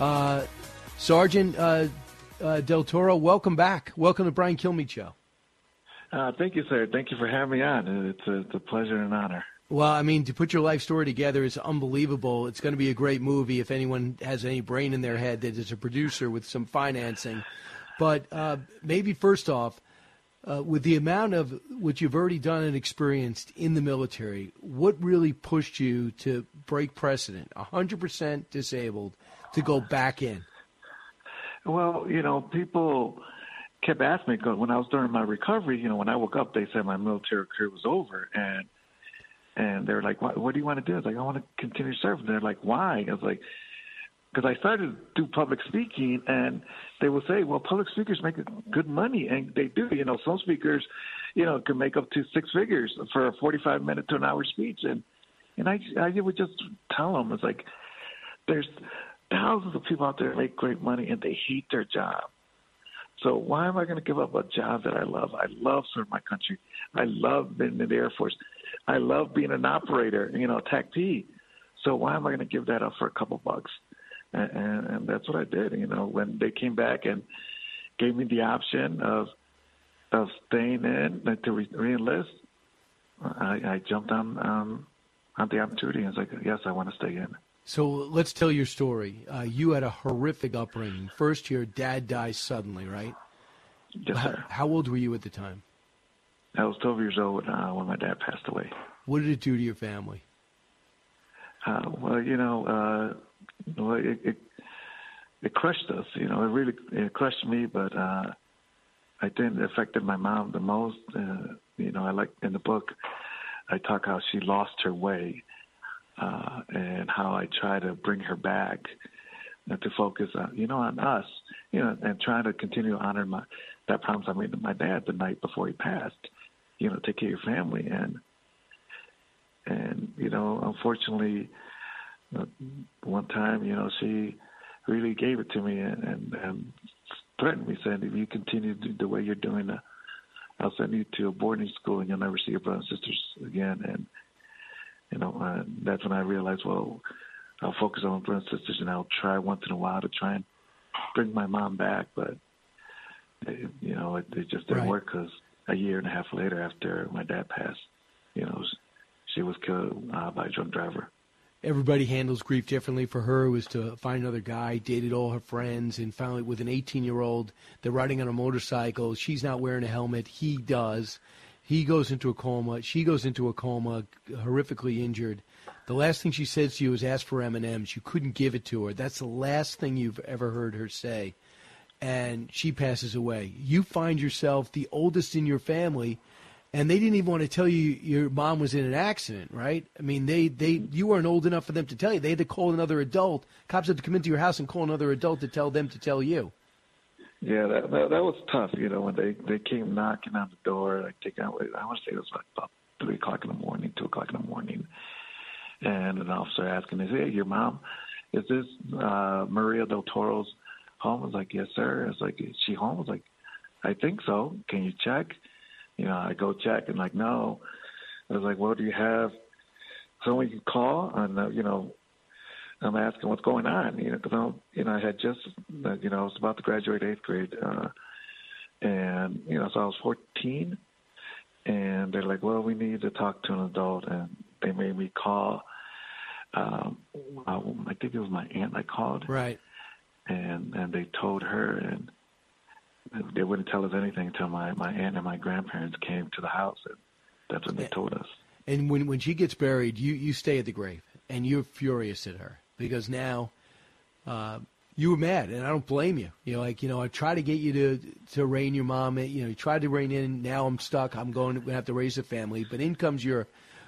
Sergeant Del Toro, welcome back. Welcome to Brian Kilmeade Show. Thank you, sir. Thank you for having me on. It's a pleasure and an honor. Well, I mean, to put your life story together is unbelievable. It's going to be a great movie if anyone has any brain in their head that is a producer with some financing. But maybe first off, with the amount of what you've already done and experienced in the military, what really pushed you to break precedent, 100% disabled, to go back in? Well, people kept asking me, when I was during my recovery, when I woke up, they said my military career was over. And they were like, what do you want to do? I was like, I want to continue serving. They're like, why? I was like, because I started to do public speaking, and they will say, well, public speakers make good money, and they do. Some speakers, can make up to six figures for a 45-minute to an hour speech. And I would just tell them, it's like, there's thousands of people out there that make great money, and they hate their job. So why am I going to give up a job that I love? I love serving my country. I love being in the Air Force. I love being an operator, TACP. So why am I going to give that up for a couple bucks? And that's what I did. When they came back and gave me the option of staying in to re-enlist, I jumped on the opportunity and was like, yes, I want to stay in. So let's tell your story. You had a horrific upbringing. First, your dad dies suddenly, right? Yes, sir. How old were you at the time? I was 12 years old when my dad passed away. What did it do to your family? It crushed us. It crushed me, but I think it affected my mom the most. I like in the book, I talk how she lost her way and how I try to bring her back to focus on us, and trying to continue to honor that promise I made to my dad the night before he passed, take care of your family. And unfortunately, one time, she really gave it to me and threatened me, saying, if you continue to do the way you're doing, I'll send you to a boarding school and you'll never see your brothers and sisters again. And, that's when I realized, well, I'll focus on my brothers and sisters, and I'll try once in a while to try and bring my mom back. But, it just didn't work, because a year and a half later, after my dad passed, she was killed by a drunk driver. Everybody handles grief differently. For her, it was to find another guy, dated all her friends, and finally with an 18-year-old, they're riding on a motorcycle. She's not wearing a helmet. He does. He goes into a coma. She goes into a coma, horrifically injured. The last thing she says to you is ask for M&Ms. You couldn't give it to her. That's the last thing you've ever heard her say. And she passes away. You find yourself the oldest in your family, and they didn't even want to tell you your mom was in an accident, right? I mean, you weren't old enough for them to tell you. They had to call another adult. Cops had to come into your house and call another adult to tell them to tell you. Yeah, that was tough, when they came knocking on the door. I want to say it was like about 3 o'clock in the morning, 2 o'clock in the morning. And an officer asking me, hey, your mom, is this Maria del Toro's home? I was like, yes, sir. I was like, is she home? I was like, I think so. Can you check? I go check and no. I was like, well, do you have someone you can call? And, I'm asking what's going on, because I had just, I was about to graduate 8th grade. And, so I was 14 and they're like, well, we need to talk to an adult. And they made me call. I think it was my aunt I called. Right. And they told her, and they wouldn't tell us anything until my aunt and my grandparents came to the house, and that's when they told us. And when she gets buried, you stay at the grave, and you're furious at her because now you were mad, and I don't blame you. I tried to get you to rein your mom in. You tried to rein in. Now I'm stuck. I'm going to have to raise a family. But in comes her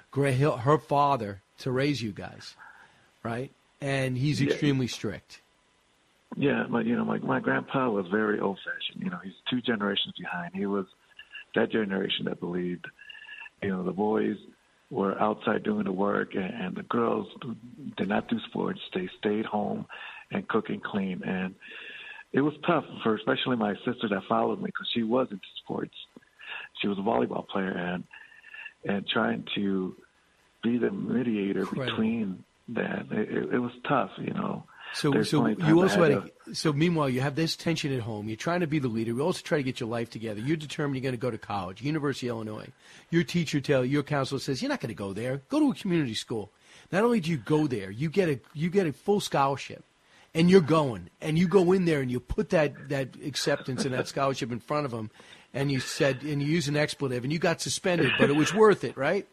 father to raise you guys, right? And he's extremely strict. Yeah, but my grandpa was very old-fashioned. He's 2 generations behind. He was that generation that believed, the boys were outside doing the work, and the girls did not do sports. They stayed home and cook and clean. And it was tough for especially my sister that followed me because she was into sports. She was a volleyball player, and trying to be the mediator between that, it was tough, So you also so meanwhile you have this tension at home. You're trying to be the leader. You also try to get your life together. You're determined you're going to go to college, University of Illinois. Your teacher your counselor says you're not going to go there. Go to a community school. Not only do you go there, you get a full scholarship, and you're going, and you go in there and you put that acceptance and that scholarship in front of them, and you use an expletive, and you got suspended, but it was worth it, right?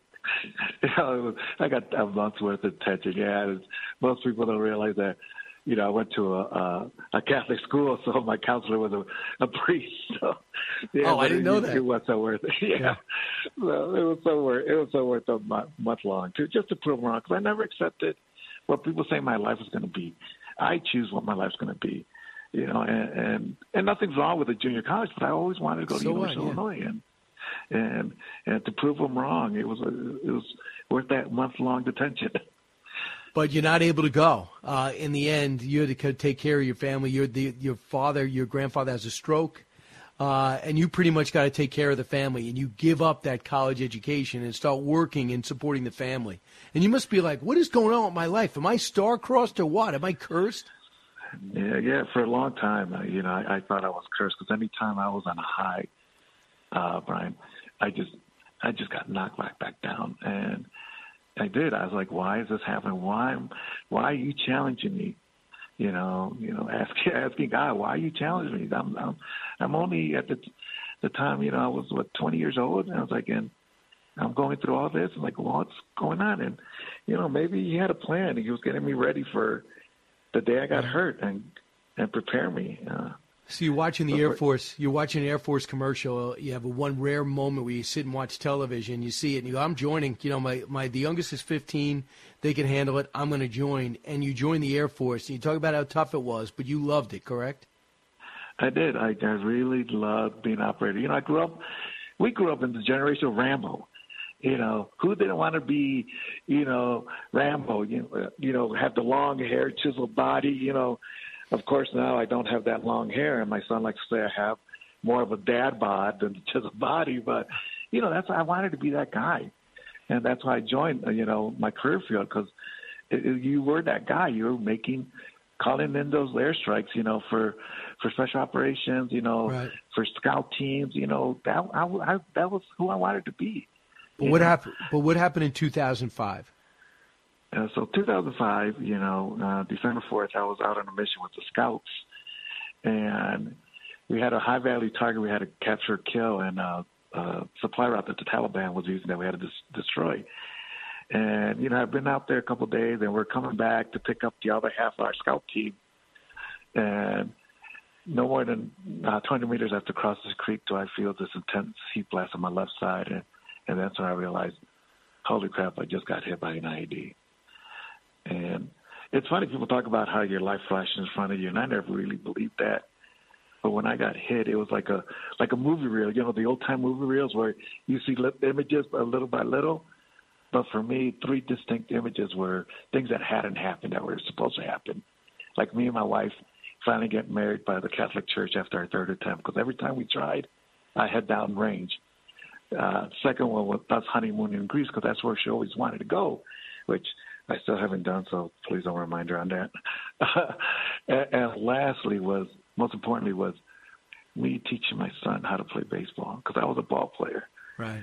I got a month's worth of attention. Yeah, most people don't realize that. I went to a Catholic school, so my counselor was a priest. So, yeah, I didn't know that. It was so worth it. Yeah. So it was so worth a month long just to prove wrong. Because I never accepted what people say my life is going to be. I choose what my life's going to be. And nothing's wrong with a junior college, but I always wanted to go to University of Illinois, and to prove them wrong, it was worth that month-long detention. But you're not able to go. In the end, you had to take care of your family. Your grandfather has a stroke, and you pretty much got to take care of the family. And you give up that college education and start working and supporting the family. And you must be like, what is going on with my life? Am I star-crossed or what? Am I cursed? Yeah. For a long time, I thought I was cursed because any time I was on a high, Brian, I just got knocked right back down. And I did. I was like, why is this happening? Why are you challenging me? Asking God, why are you challenging me? I'm only at the time, I was 20 years old, and I was like, and I'm going through all this. I'm like, well, what's going on? And maybe he had a plan. He was getting me ready for the day I got hurt and prepare me. So you're watching the Air Force. You're watching an Air Force commercial. You have one rare moment where you sit and watch television. You see it, and you go, "I'm joining." The youngest is 15. They can handle it. I'm going to join. And you join the Air Force. And you talk about how tough it was, but you loved it, correct? I did. I really loved being an operator. We grew up in the generation of Rambo. Who didn't want to be, Rambo? Have the long hair, chiseled body. Of course, now I don't have that long hair, and my son likes to say I have more of a dad bod than just a body. But, I wanted to be that guy. And that's why I joined, my career field, because you were that guy. You were calling in those airstrikes, for special operations, right. For scout teams. That was who I wanted to be. But what happened? But what happened in 2005? So 2005, December 4th, I was out on a mission with the Scouts, and we had a high-value target we had to capture, kill, and supply route that the Taliban was using that we had to destroy. And, I've been out there a couple of days, and we're coming back to pick up the other half of our scout team. And no more than 20 meters after crossing this creek do I feel this intense heat blast on my left side. And that's when I realized, holy crap, I just got hit by an IED. And it's funny, people talk about how your life flashes in front of you, and I never really believed that. But when I got hit, it was like a movie reel, the old-time movie reels where you see images little by little. But for me, 3 distinct images were things that hadn't happened that were supposed to happen. Like me and my wife finally getting married by the Catholic Church after our 3rd attempt, because every time we tried, I had down range. Second one was us honeymooning in Greece, because that's where she always wanted to go, which I still haven't done, so please don't remind her on that. And lastly most importantly, was me teaching my son how to play baseball, because I was a ball player. Right.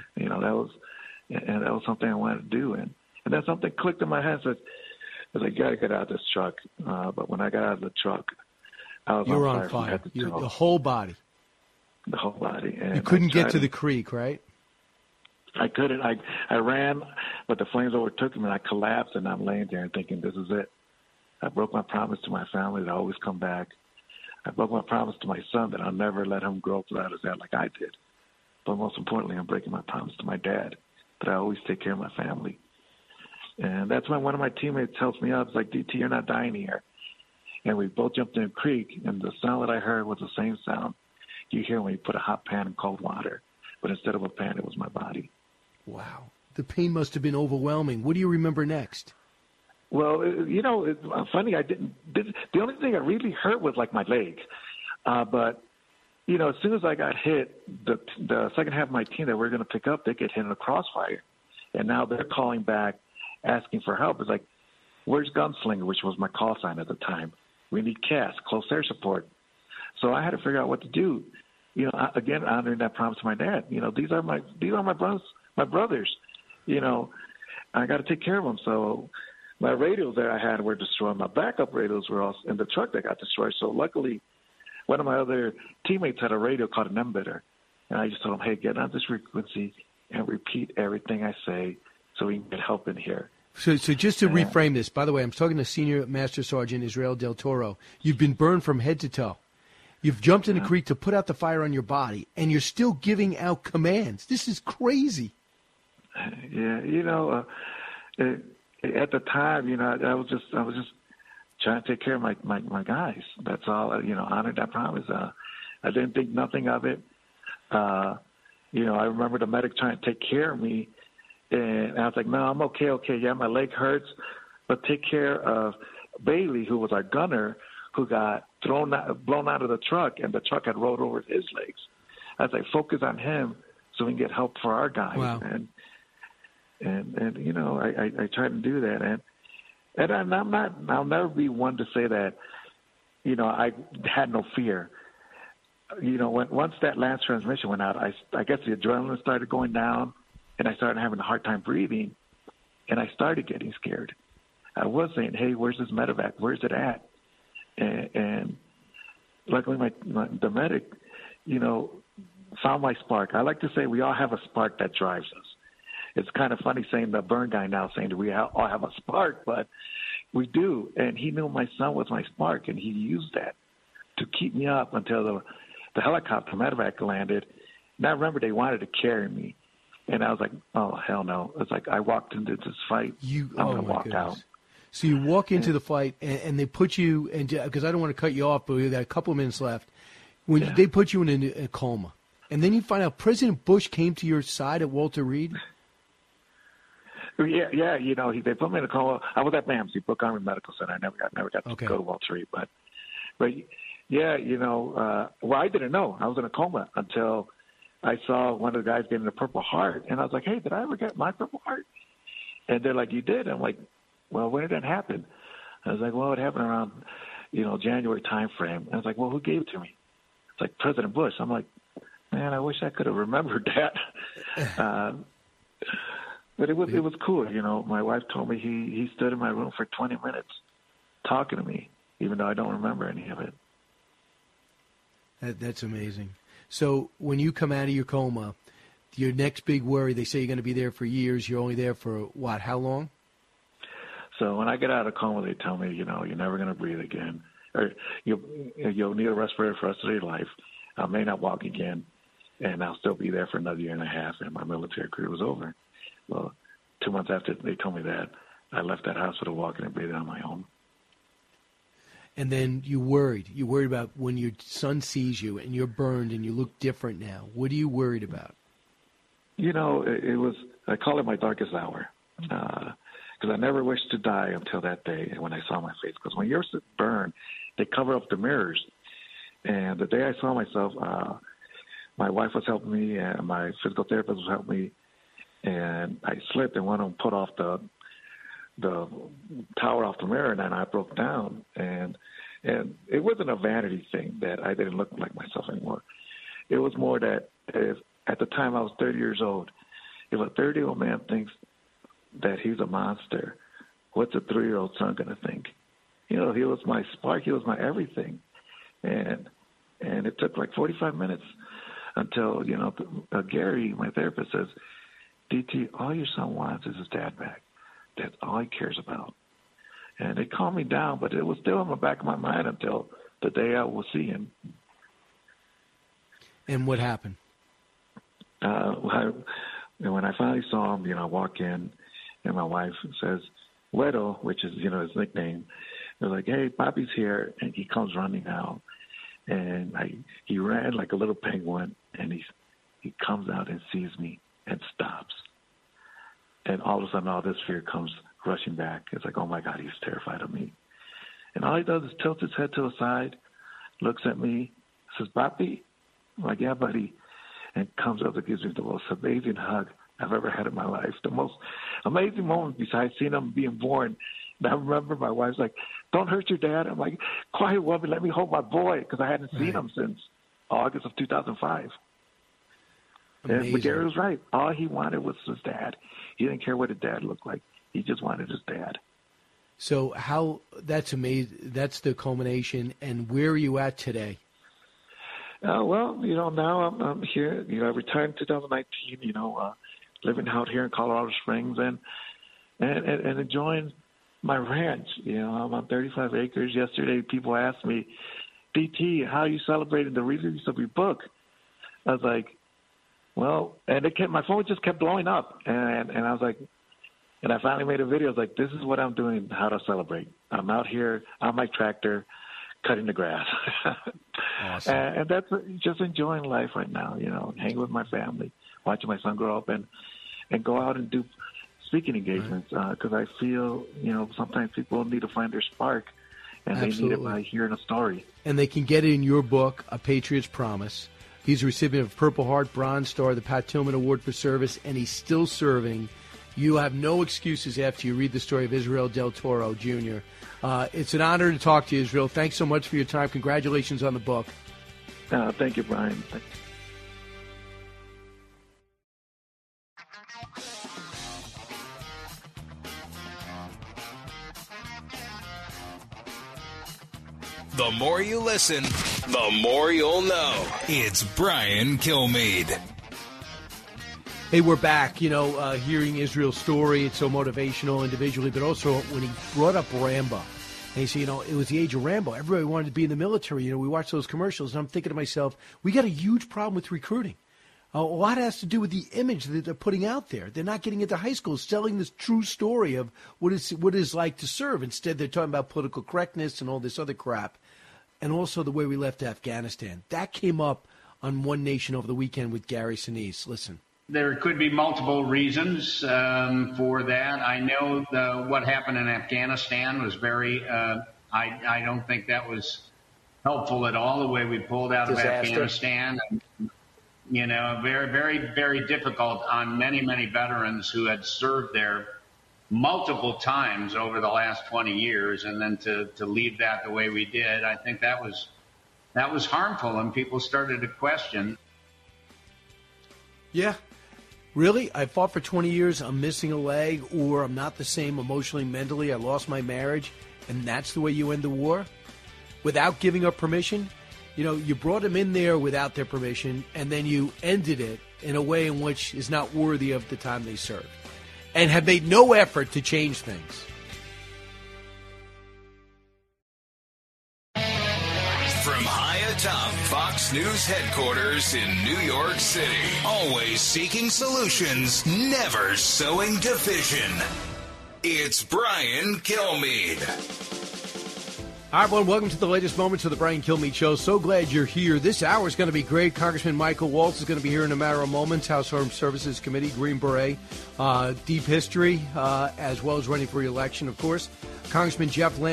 That was something I wanted to do. And then something clicked in my head and said, I got to get out of this truck. But when I got out of the truck, I was on fire. The whole body. The whole body. And you couldn't get to the creek, right? I couldn't. I ran, but the flames overtook me, and I collapsed, and I'm laying there and thinking, this is it. I broke my promise to my family that I always come back. I broke my promise to my son that I'll never let him grow up without his dad like I did. But most importantly, I'm breaking my promise to my dad that I always take care of my family. And that's when one of my teammates helps me up. It's like, DT, you're not dying here. And we both jumped in a creek, and the sound that I heard was the same sound you hear when you put a hot pan in cold water. But instead of a pan, it was my body. Wow. The pain must have been overwhelming. What do you remember next? Well, it's funny. The only thing that really hurt was like my leg. But, as soon as I got hit, the second half of my team that we're going to pick up, they get hit in a crossfire. And now they're calling back, asking for help. It's like, where's Gunslinger, which was my call sign at the time? We need CAS, close air support. So I had to figure out what to do. Again, honoring that promise to my dad. These are my brothers. My brothers. I got to take care of them. So my radios that I had were destroyed. My backup radios were also in the truck that got destroyed. So luckily, one of my other teammates had a radio called an emitter. And I just told him, hey, get on this frequency and repeat everything I say so we can get help in here. So just to reframe this, by the way, I'm talking to Senior Master Sergeant Israel Del Toro. You've been burned from head to toe. You've jumped in the creek to put out the fire on your body, and you're still giving out commands. This is crazy. Yeah, at the time, I was just trying to take care of my guys. That's all. Honored that promise. I didn't think nothing of it. I remember the medic trying to take care of me, and I was like, no, I'm okay. Yeah, my leg hurts, but take care of Bailey, who was our gunner, who got blown out of the truck, and the truck had rolled over his legs. I was like, focus on him so we can get help for our guys. Wow. And I tried to do that, and I'll never be one to say that, I had no fear. Once that last transmission went out, I guess the adrenaline started going down, and I started having a hard time breathing, and I started getting scared. I was saying, hey, where's this medevac? Where's it at? And luckily the medic, found my spark. I like to say we all have a spark that drives us. It's kind of funny saying the burn guy now saying that we all have a spark, but we do. And he knew my son was my spark, and he used that to keep me up until the helicopter medevac landed. And I remember they wanted to carry me. And I was like, oh, hell no. It's like I walked into this fight. I'm going to walk out. So you walk into the fight, and they put you, because I don't want to cut you off, but we've got a couple of minutes left. They put you in a coma. And then you find out President Bush came to your side at Walter Reed. Yeah. They put me in a coma. I was at BAMC, Brooke Army Medical Center. I never got to go to Walter Reed, but yeah, well, I didn't know I was in a coma until I saw one of the guys getting a Purple Heart, and I was like, hey, did I ever get my Purple Heart? And they're like, you did. I'm like, well, when did that happen? I was like, well, it happened around, January time frame. And I was like, well, who gave it to me? It's like President Bush. I'm like, man, I wish I could have remembered that. But it was cool. You know, my wife told me he stood in my room for 20 minutes talking to me, even though I don't remember any of it. That's amazing. So when you come out of your coma, your next big worry, they say you're going to be there for years. You're only there for, what, how long? So when I get out of coma, they tell me, you know, you're never going to breathe again. Or you'll need a respirator for the rest of your life. I may not walk again, and I'll still be there for another year and a half, and my military career was over. Well, 2 months after they told me that, I left that hospital walking and breathing on my own. And then you worried. You worried about when your son sees you and you're burned and you look different now. What are you worried about? You know, it was, I call it my darkest hour. Because I never wished to die until that day when I saw my face. Because when you're burned, they cover up the mirrors. And the day I saw myself, my wife was helping me and my physical therapist was helping me. And I slipped and one of them put off the tower off the mirror, and then I broke down. And it wasn't a vanity thing that I didn't look like myself anymore. It was more that at the time I was 30 years old, if a 30-year-old man thinks that he's a monster, what's a 3-year-old son going to think? You know, he was my spark. He was my everything. And it took like 45 minutes until, you know, Gary, my therapist, says, DT, all your son wants is his dad back. That's all he cares about. And it calmed me down, but it was still in the back of my mind until the day I will see him. And what happened? When I finally saw him, you know, I walk in, and my wife says, Wedo, which is, you know, his nickname. They're like, hey, Papi's here, and he comes running out. And he ran like a little penguin, and he comes out and sees me and stops. And all of a sudden, all this fear comes rushing back. It's like, oh, my God, he's terrified of me. And all he does is tilt his head to the side, looks at me, says, Papi? I'm like, yeah, buddy. And comes up and gives me the most amazing hug I've ever had in my life. The most amazing moment besides seeing him being born. And I remember my wife's like, don't hurt your dad. I'm like, quiet, woman, let me hold my boy, because I hadn't seen him since August of 2005. Amazing. And Gary was right. All he wanted was his dad. He didn't care what his dad looked like. He just wanted his dad. So that's amazing. That's the culmination. And where are you at today? Well, you know, now I'm here. You know, I retired in 2019, you know, living out here in Colorado Springs and enjoying my ranch. You know, I'm on 35 acres. Yesterday, people asked me, DT, how are you celebrating the release of your book? I was like, well, and my phone just kept blowing up. And I was like, and I finally made a video. I was like, this is what I'm doing, how to celebrate. I'm out here on my tractor cutting the grass. Awesome. And that's just enjoying life right now, you know, hanging with my family, watching my son grow up and go out and do speaking engagements because I feel, you know, sometimes people need to find their spark and Absolutely. They need it by hearing a story. And they can get it in your book, A Patriot's Promise. He's a recipient of Purple Heart, Bronze Star, the Pat Tillman Award for Service, and he's still serving. You have no excuses after you read the story of Israel Del Toro, Jr. It's an honor to talk to you, Israel. Thanks so much for your time. Congratulations on the book. Thank you, Brian. The more you listen, the more you'll know. It's Brian Kilmeade. Hey, we're back. You know, hearing Israel's story, it's so motivational individually, but also when he brought up Rambo. And he said, you know, it was the age of Rambo. Everybody wanted to be in the military. You know, we watched those commercials, and I'm thinking to myself, we got a huge problem with recruiting. A lot has to do with the image that they're putting out there. They're not getting into high schools selling this true story of what is like to serve. Instead, they're talking about political correctness and all this other crap. And also the way we left Afghanistan. That came up on One Nation over the weekend with Gary Sinise. Listen. There could be multiple reasons for that. I know what happened in Afghanistan was very, I don't think that was helpful at all, the way we pulled out of Afghanistan. You know, very, very, very difficult on many, many veterans who had served there multiple times over the last 20 years, and then to leave that the way we did, I think that was harmful, and people started to question. Yeah. really, I fought for 20 years, I'm missing a leg, or I'm not the same emotionally, mentally, I lost my marriage, and that's the way you end the war? Without giving up permission? You know, you brought them in there without their permission, and then you ended it in a way in which is not worthy of the time they served, and have made no effort to change things. From high atop Fox News headquarters in New York City, always seeking solutions, never sowing division. It's Brian Kilmeade. All right, everyone, welcome to the latest moments of the Brian Kilmeade Show. So glad you're here. This hour is going to be great. Congressman Michael Waltz is going to be here in a matter of moments. House Armed Services Committee, Green Beret, deep history, as well as running for re-election, of course. Congressman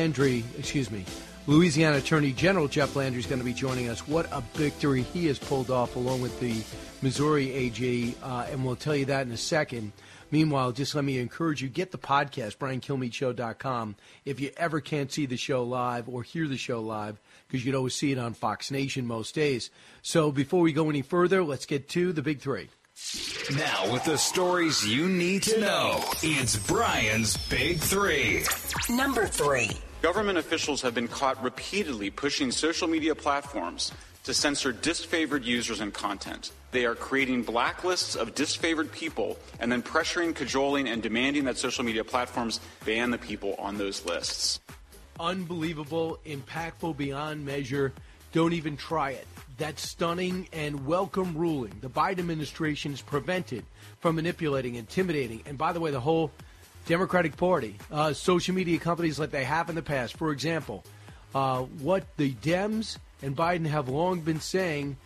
Louisiana Attorney General Jeff Landry is going to be joining us. What a victory he has pulled off along with the Missouri AG, and we'll tell you that in a second. Meanwhile, just let me encourage you, get the podcast, BrianKilmeadeShow.com, if you ever can't see the show live or hear the show live, because you'd always see it on Fox Nation most days. So before we go any further, let's get to the big three. Now, with the stories you need to know, it's Brian's Big Three. Number 3. Government officials have been caught repeatedly pushing social media platforms to censor disfavored users and content. They are creating blacklists of disfavored people and then pressuring, cajoling, and demanding that social media platforms ban the people on those lists. Unbelievable, impactful beyond measure. Don't even try it. That's stunning and welcome ruling. The Biden administration is prevented from manipulating, intimidating, and by the way, the whole Democratic Party, social media companies like they have in the past. For example, what the Dems and Biden have long been saying,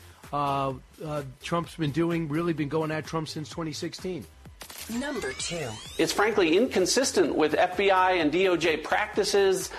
Trump's been doing, really been going at Trump since 2016. Number 2. It's frankly inconsistent with FBI and DOJ practices,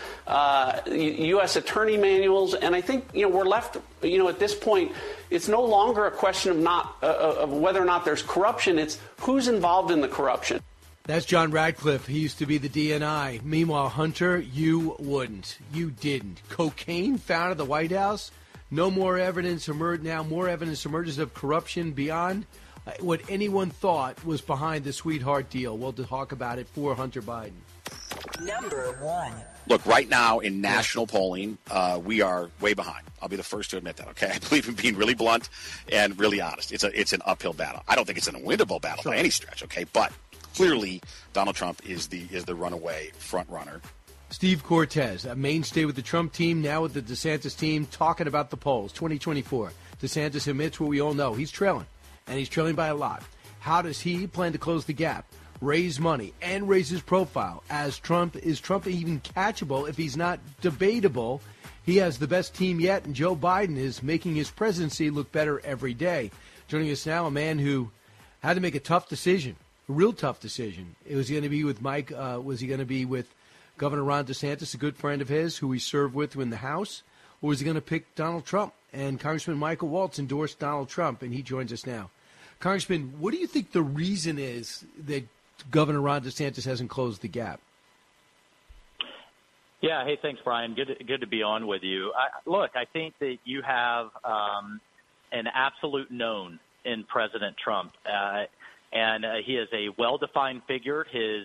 U.S. attorney manuals, and I think we're left. At this point, it's no longer a question of whether or not there's corruption. It's who's involved in the corruption. That's John Radcliffe. He used to be the DNI. Meanwhile, Hunter, you wouldn't. You didn't. Cocaine found at the White House. No more evidence emerged. Now more evidence emerges of corruption beyond what anyone thought was behind the sweetheart deal. We'll talk about it for Hunter Biden. Number 1. Look, right now in national polling, we are way behind. I'll be the first to admit that, okay? I believe in being really blunt and really honest. It's an uphill battle. I don't think it's an unwinnable battle by any stretch, okay? But clearly, Donald Trump is the runaway front runner. Steve Cortez, a mainstay with the Trump team, now with the DeSantis team, talking about the polls. 2024. DeSantis admits what we all know. He's trailing, and he's trailing by a lot. How does he plan to close the gap, raise money, and raise his profile? Is Trump even catchable if he's not debatable? He has the best team yet, and Joe Biden is making his presidency look better every day. Joining us now, a man who had to make a tough decision. A real tough decision. Was he going to be with Mike? Was he going to be with Governor Ron DeSantis, a good friend of his who he served with in the House? Or was he going to pick Donald Trump? And Congressman Michael Waltz endorsed Donald Trump, and he joins us now. Congressman, what do you think the reason is that Governor Ron DeSantis hasn't closed the gap? Yeah. Hey, thanks, Brian. Good to be on with you. I think that you have an absolute known in President Trump. And he is a well-defined figure. His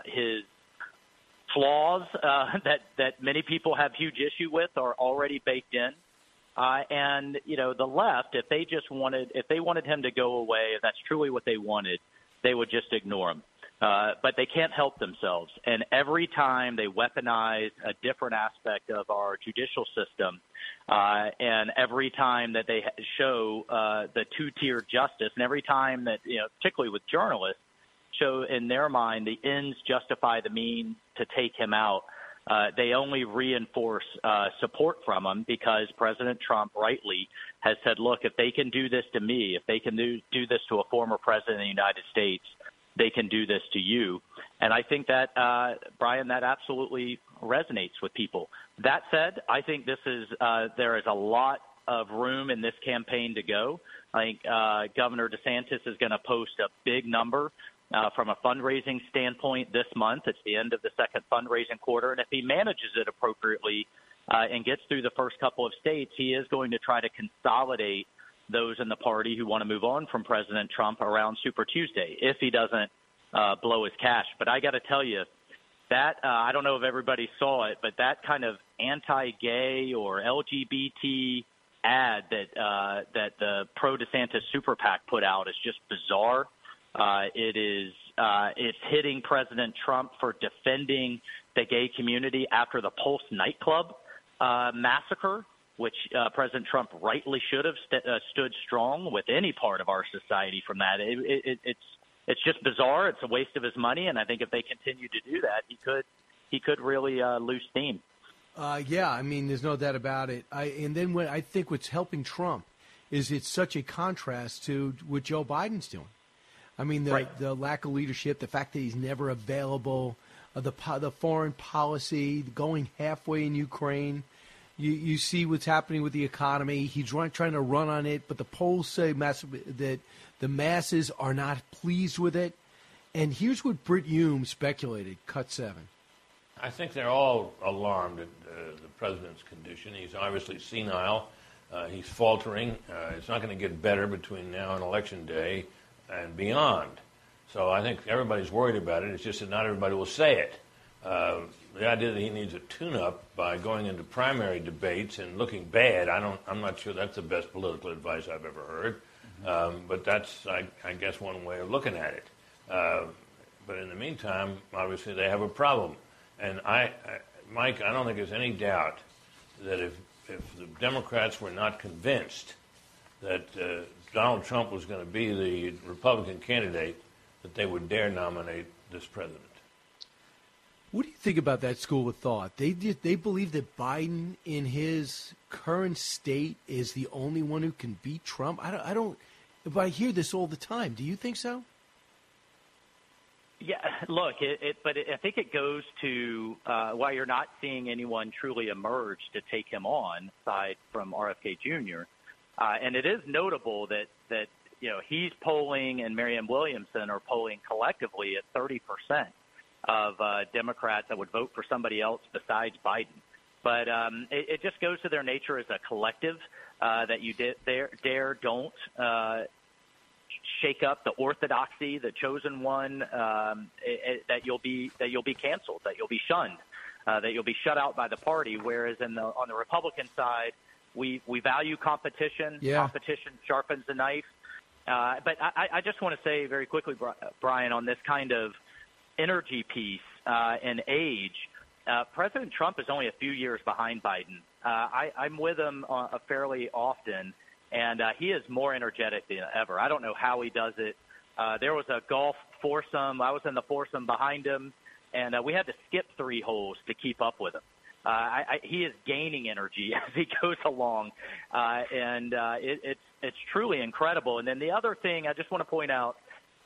flaws that many people have huge issue with are already baked in. And the left, if they wanted him to go away, if that's truly what they wanted, they would just ignore him. But they can't help themselves. And every time they weaponize a different aspect of our judicial system, and every time that they show the two-tier justice, and every time that, particularly with journalists, show in their mind the ends justify the means to take him out, they only reinforce support from him, because President Trump rightly has said, look, if they can do this to me, if they can do this to a former president of the United States, they can do this to you. And I think that, Brian, that absolutely resonates with people. That said, I think there is a lot of room in this campaign to go. I think Governor DeSantis is going to post a big number from a fundraising standpoint this month. It's the end of the second fundraising quarter. And if he manages it appropriately and gets through the first couple of states, he is going to try to consolidate those in the party who want to move on from President Trump around Super Tuesday if he doesn't blow his cash. But I got to tell you, that I don't know if everybody saw it, but that kind of anti-gay or LGBT ad that the pro DeSantis super PAC put out is just bizarre. It's hitting President Trump for defending the gay community after the Pulse nightclub massacre, which President Trump rightly should have stood strong with any part of our society from that. It's just bizarre. It's a waste of his money, and I think if they continue to do that, he could really lose steam. Yeah, I mean, there's no doubt about it. And then I think what's helping Trump is it's such a contrast to what Joe Biden's doing. I mean, the lack of leadership, the fact that he's never available, the foreign policy, going halfway in Ukraine. You see what's happening with the economy. He's trying to run on it, but the polls say that the masses are not pleased with it. And here's what Brit Hume speculated, cut 7. I think they're all alarmed at the president's condition. He's obviously senile. He's faltering. It's not going to get better between now and Election Day and beyond. So I think everybody's worried about it. It's just that not everybody will say it. The idea that he needs a tune-up by going into primary debates and looking bad, I'm not sure that's the best political advice I've ever heard. But that's, I guess, one way of looking at it. But in the meantime, obviously, they have a problem. And Mike, I don't think there's any doubt that if the Democrats were not convinced that Donald Trump was going to be the Republican candidate, that they would dare nominate this president. What do you think about that school of thought? They believe that Biden, in his current state, is the only one who can beat Trump. I don't. But I hear this all the time. Do you think so? Yeah, look, but I think it goes to why you're not seeing anyone truly emerge to take him on, aside from RFK Jr. And it is notable that he's polling and Marianne Williamson are polling collectively at 30% of Democrats that would vote for somebody else besides Biden. But it just goes to their nature as a collective that you don't shake up the orthodoxy, the chosen one, that you'll be canceled, that you'll be shunned, that you'll be shut out by the party. Whereas on the Republican side, we value competition. Yeah. Competition sharpens the knife. But I just want to say very quickly, Brian, on this kind of energy piece and age, President Trump is only a few years behind Biden. I'm with him fairly often, and he is more energetic than ever. I don't know how he does it. There was a golf foursome. I was in the foursome behind him, and we had to skip 3 holes to keep up with him. He is gaining energy as he goes along, and it's truly incredible. And then the other thing I just want to point out,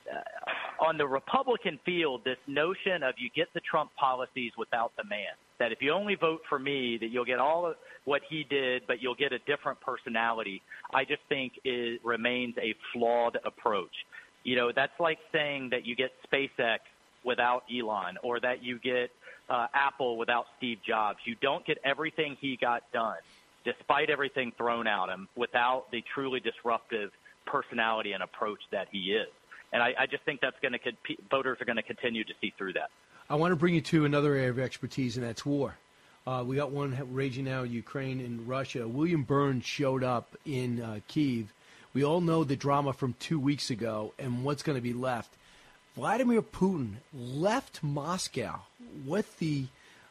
on the Republican field, this notion of you get the Trump policies without the man, that if you only vote for me, that you'll get all of what he did, but you'll get a different personality, I just think it remains a flawed approach. That's like saying that you get SpaceX without Elon, or that you get Apple without Steve Jobs. You don't get everything he got done, despite everything thrown at him, without the truly disruptive personality and approach that he is. And I just think that's going to voters are going to continue to see through that. I want to bring you to another area of expertise, and that's war. We got one raging now in Ukraine and Russia. William Burns showed up in Kyiv. We all know the drama from 2 weeks ago and what's going to be left. Vladimir Putin left Moscow with the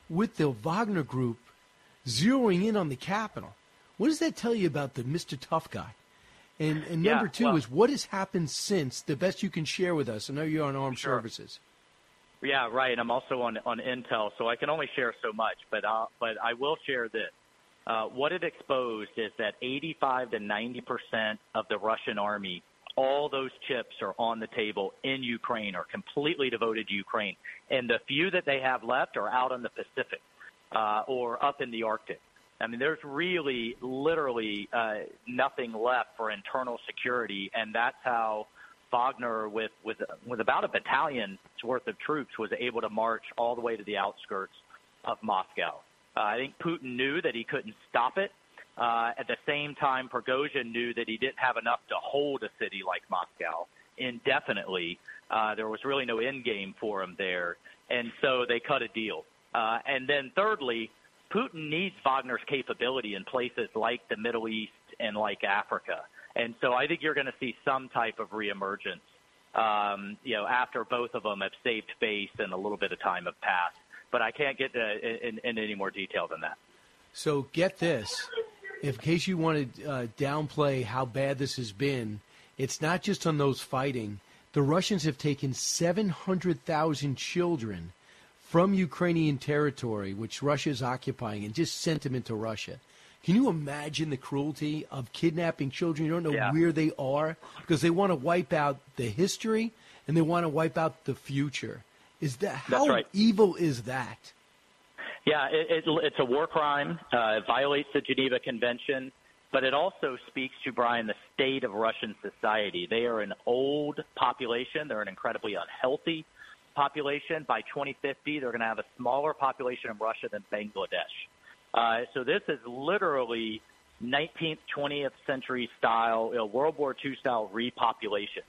Wagner Group zeroing in on the capital. What does that tell you about the Mr. Tough Guy? And number two is what has happened since, the best you can share with us. I know you're on Armed Services. Yeah, right. I'm also on Intel, so I can only share so much, but I will share this. What it exposed is that 85 to 90% of the Russian army, all those chips are on the table in Ukraine, are completely devoted to Ukraine. And the few that they have left are out in the Pacific or up in the Arctic. I mean, there's really, literally nothing left for internal security, and that's how Wagner, with about a battalion's worth of troops, was able to march all the way to the outskirts of Moscow. I think Putin knew that he couldn't stop it, At the same time, Prigozhin knew that he didn't have enough to hold a city like Moscow indefinitely. There was really no end game for him there, and so they cut a deal. And then thirdly, Putin needs Wagner's capability in places like the Middle East and like Africa. And so I think you're going to see some type of reemergence, after both of them have saved face and a little bit of time have passed. But I can't get in any more detail than that. So get this. In case you want to downplay how bad this has been, it's not just on those fighting. The Russians have taken 700,000 children from Ukrainian territory, which Russia is occupying, and just sent them into Russia. Can you imagine the cruelty of kidnapping children? You don't know where they are because they want to wipe out the history and they want to wipe out the future. How evil is that? Yeah, it's a war crime. It violates the Geneva Convention, but it also speaks to, Brian, the state of Russian society. They are an old population. They're an incredibly unhealthy population. By 2050, they're going to have a smaller population in Russia than Bangladesh. So this is literally 19th, 20th century style, World War II style repopulation.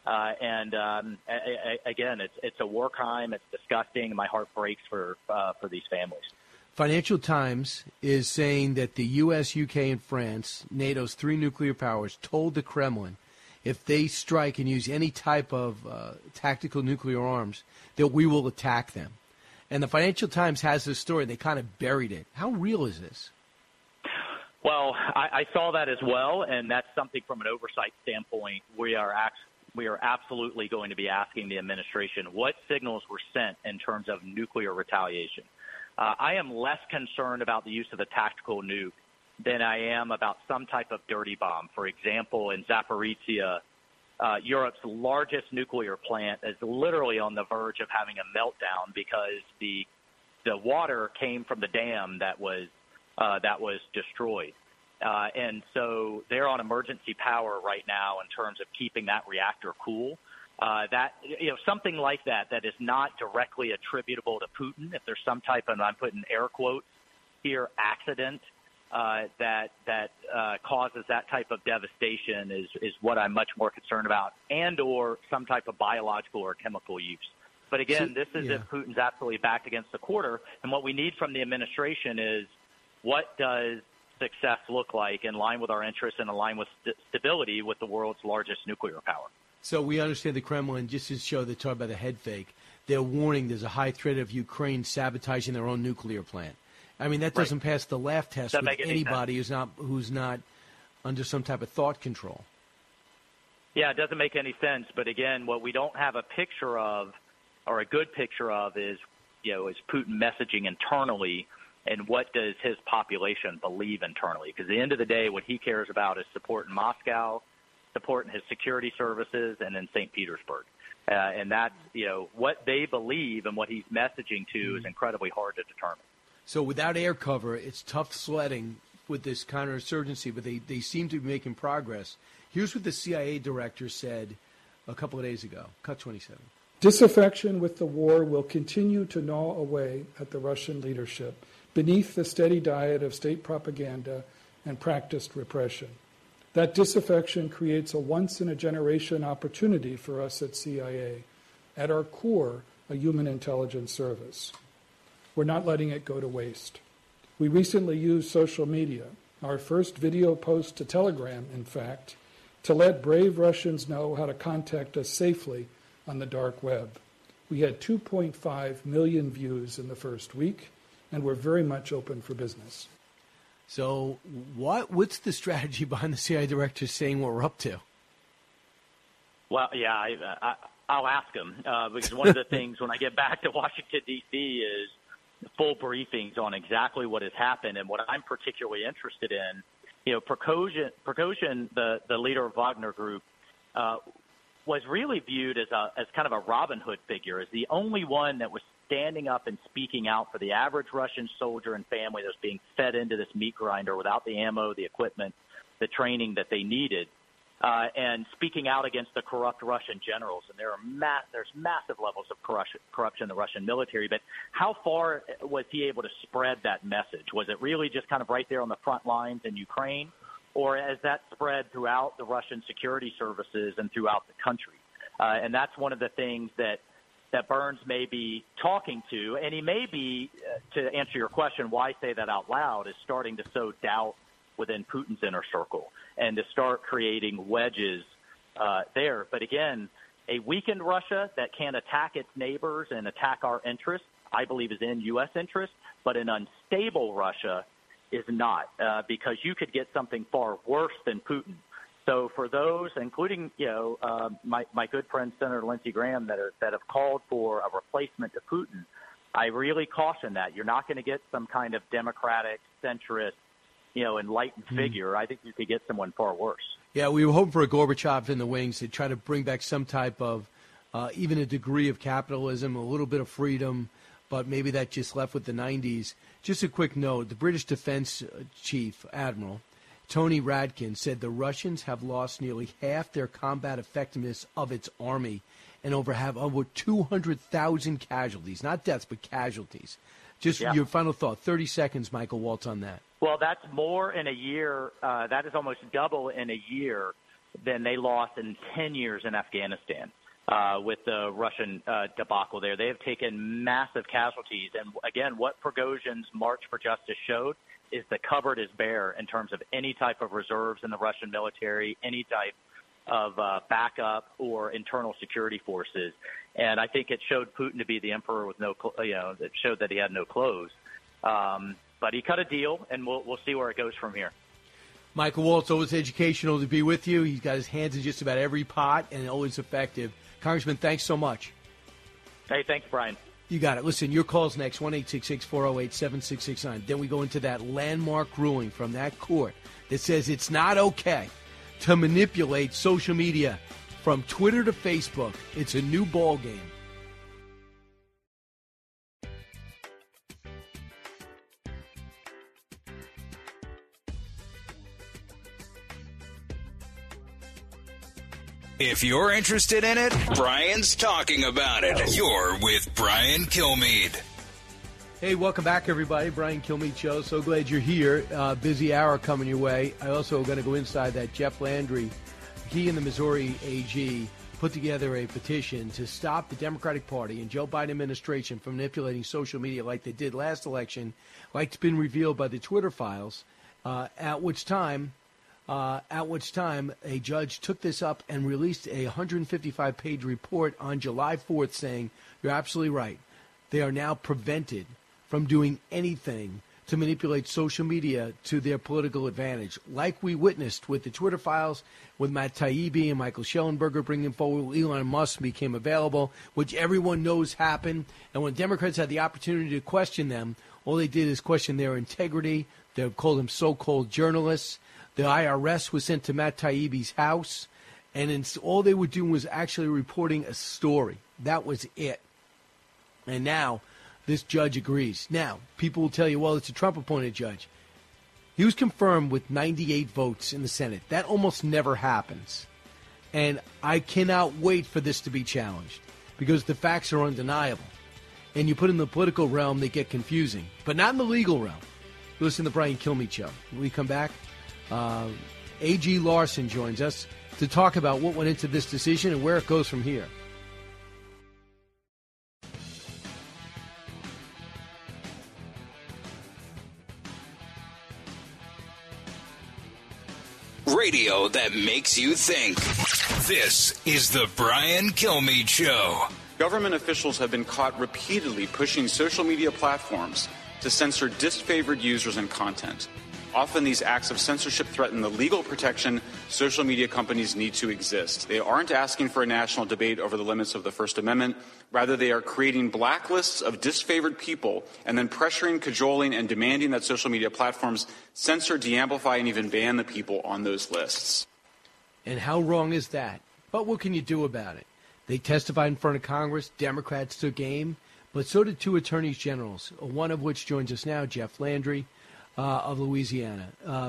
Again, it's a war crime. It's disgusting. My heart breaks for these families. Financial Times is saying that the U.S., U.K., and France, NATO's 3 nuclear powers, told the Kremlin if they strike and use any type of tactical nuclear arms, that we will attack them. And the Financial Times has this story. They kind of buried it. How real is this? Well, I saw that as well, and that's something from an oversight standpoint we are absolutely going to be asking the administration what signals were sent in terms of nuclear retaliation. I am less concerned about the use of a tactical nuke than I am about some type of dirty bomb. For example, in Zaporizhia, Europe's largest nuclear plant is literally on the verge of having a meltdown because the water came from the dam that was destroyed. And so they're on emergency power right now in terms of keeping that reactor cool. Something like that is not directly attributable to Putin. If there's some type of, and I'm putting air quotes here, accident that causes that type of devastation is what I'm much more concerned about, and or some type of biological or chemical use. But again, this is if Putin's absolutely backed against the quarter. And what we need from the administration is what does success look like in line with our interests and in line with stability with the world's largest nuclear power. So we understand the Kremlin, just to show they talk about the head fake, they're warning there's a high threat of Ukraine sabotaging their own nuclear plant. I mean, that doesn't pass the laugh test with anybody who's not under some type of thought control. Yeah, it doesn't make any sense. But again, what we don't have a picture of, or a good picture of, is Putin messaging internally, and what does his population believe internally? Because at the end of the day, what he cares about is support in Moscow, supporting his security services, and in St. Petersburg. And that's, what they believe and what he's messaging to is incredibly hard to determine. So without air cover, it's tough sledding with this counterinsurgency, but they seem to be making progress. Here's what the CIA director said a couple of days ago. Cut 27. Disaffection with the war will continue to gnaw away at the Russian leadership beneath the steady diet of state propaganda and practiced repression. That disaffection creates a once-in-a-generation opportunity for us at CIA, at our core, a human intelligence service. We're not letting it go to waste. We recently used social media, our first video post to Telegram, in fact, to let brave Russians know how to contact us safely on the dark web. We had 2.5 million views in the first week, and we're very much open for business. So what's the strategy behind the CIA director saying what we're up to? Well, yeah, I'll ask him because one of the things when I get back to Washington, D.C. is full briefings on exactly what has happened. And what I'm particularly interested in, Prigozhin, the leader of Wagner Group, was really viewed as kind of a Robin Hood figure, as the only one that was standing up and speaking out for the average Russian soldier and family that's being fed into this meat grinder without the ammo, the equipment, the training that they needed. and speaking out against the corrupt Russian generals. And there's massive levels of corruption in the Russian military. But how far was he able to spread that message? Was it really just kind of right there on the front lines in Ukraine? Or has that spread throughout the Russian security services and throughout the country? And that's one of the things that Burns may be talking to. And he may be, to answer your question, why say that out loud, is starting to sow doubt within Putin's inner circle and to start creating wedges there. But again, a weakened Russia that can attack its neighbors and attack our interests, I believe is in U.S. interest, but an unstable Russia is not, because you could get something far worse than Putin. So for those, including my good friend Senator Lindsey Graham, that have called for a replacement to Putin, I really caution that you're not going to get some kind of democratic, centrist, enlightened figure. I think you could get someone far worse. Yeah, we were hoping for a Gorbachev in the wings to try to bring back some type of, even a degree of capitalism, a little bit of freedom, but maybe that just left with the 90s. Just a quick note, the British Defense Chief Admiral Tony Radkin said the Russians have lost nearly half their combat effectiveness of its army and have over 200,000 casualties, not deaths, but casualties. Just your final thought, 30 seconds, Michael Waltz, on that. Well, that's more in a year. That is almost double in a year than they lost in 10 years in Afghanistan with the Russian debacle there. They have taken massive casualties. And, again, what Prigozhin's March for Justice showed is the cupboard is bare in terms of any type of reserves in the Russian military, any type of backup or internal security forces. And I think it showed Putin to be the emperor with it showed that he had no clothes. But he cut a deal, and we'll see where it goes from here. Michael Waltz, always educational to be with you. He's got his hands in just about every pot and always effective. Congressman, thanks so much. Hey, thanks, Brian. You got it. Listen, your call's next, 1-866-408-7669. Then we go into that landmark ruling from that court that says it's not okay to manipulate social media from Twitter to Facebook. It's a new ball game. If you're interested in it, Brian's talking about it. You're with Brian Kilmeade. Hey, welcome back, everybody. Brian Kilmeade Show. So glad you're here. Busy hour coming your way. I also going to go inside that Jeff Landry. He and the Missouri AG put together a petition to stop the Democratic Party and Joe Biden administration from manipulating social media like they did last election, like it's been revealed by the Twitter files, at which time a judge took this up and released a 155-page report on July 4th saying, you're absolutely right, they are now prevented from doing anything to manipulate social media to their political advantage, like we witnessed with the Twitter files, with Matt Taibbi and Michael Schellenberger bringing forward Elon Musk became available, which everyone knows happened. And when Democrats had the opportunity to question them, all they did is question their integrity. They called them so-called journalists. The IRS was sent to Matt Taibbi's house, and all they were doing was actually reporting a story. That was it. And now this judge agrees. Now, people will tell you, well, it's a Trump-appointed judge. He was confirmed with 98 votes in the Senate. That almost never happens. And I cannot wait for this to be challenged because the facts are undeniable. And you put in the political realm, they get confusing, but not in the legal realm. Listen to the Brian Kilmeade Show. When we come back, A.G. Larson joins us to talk about what went into this decision and where it goes from here. Radio that makes you think. This is the Brian Kilmeade Show. Government officials have been caught repeatedly pushing social media platforms to censor disfavored users and content. Often these acts of censorship threaten the legal protection social media companies need to exist. They aren't asking for a national debate over the limits of the First Amendment. Rather, they are creating blacklists of disfavored people and then pressuring, cajoling, and demanding that social media platforms censor, de-amplify, and even ban the people on those lists. And how wrong is that? But what can you do about it? They testified in front of Congress. Democrats took aim, but so did two attorneys generals, one of which joins us now, Jeff Landry, of Louisiana.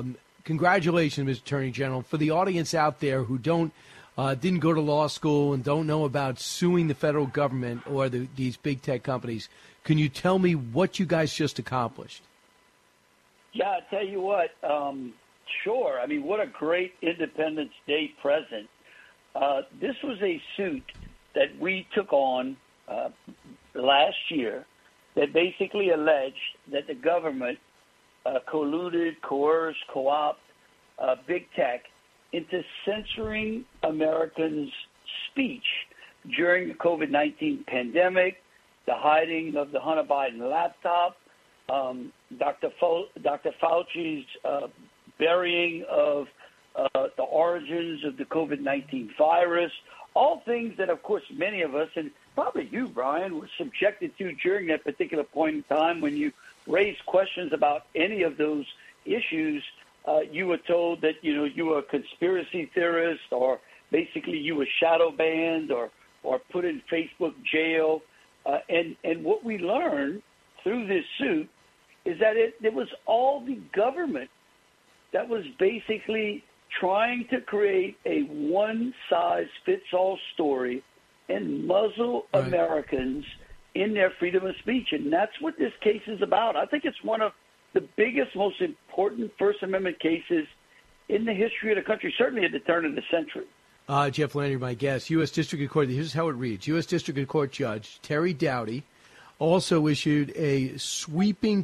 congratulations, Mr. Attorney General. For the audience out there who didn't go to law school and don't know about suing the federal government or these big tech companies, can you tell me what you guys just accomplished? Yeah, I tell you what, sure. I mean, what a great Independence Day present. This was a suit that we took on last year that basically alleged that the government colluded, coerced, co-opted big tech into censoring Americans' speech during the COVID-19 pandemic, the hiding of the Hunter Biden laptop, Dr. Fauci's burying of the origins of the COVID-19 virus, all things that, of course, many of us, and probably you, Brian, were subjected to during that particular point in time when you raised questions about any of those issues. You were told that, you were a conspiracy theorist, or basically you were shadow banned or put in Facebook jail. And what we learned through this suit is that it was all the government that was basically trying to create a one-size-fits-all story and muzzle Americans in their freedom of speech. And that's what this case is about. I think it's one of the biggest, most important First Amendment cases in the history of the country, certainly at the turn of the century. Jeff Landry, my guest, U.S. District of Court. Here's how it reads. U.S. District of Court Judge Terry Doughty also issued a sweeping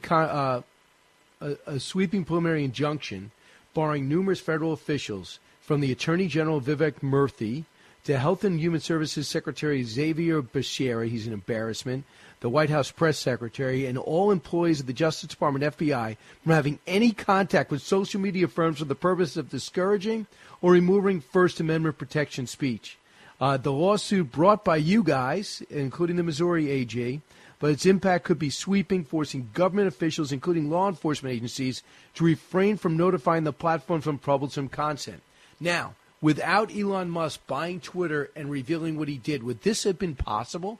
preliminary injunction barring numerous federal officials, from the Attorney General Vivek Murthy to Health and Human Services Secretary Xavier Becerra, he's an embarrassment, the White House press secretary, and all employees of the Justice Department, FBI, from having any contact with social media firms for the purpose of discouraging or removing First Amendment protection speech. The lawsuit brought by you guys, including the Missouri AG, but its impact could be sweeping, forcing government officials, including law enforcement agencies, to refrain from notifying the platform from troublesome content. Now, without Elon Musk buying Twitter and revealing what he did, would this have been possible?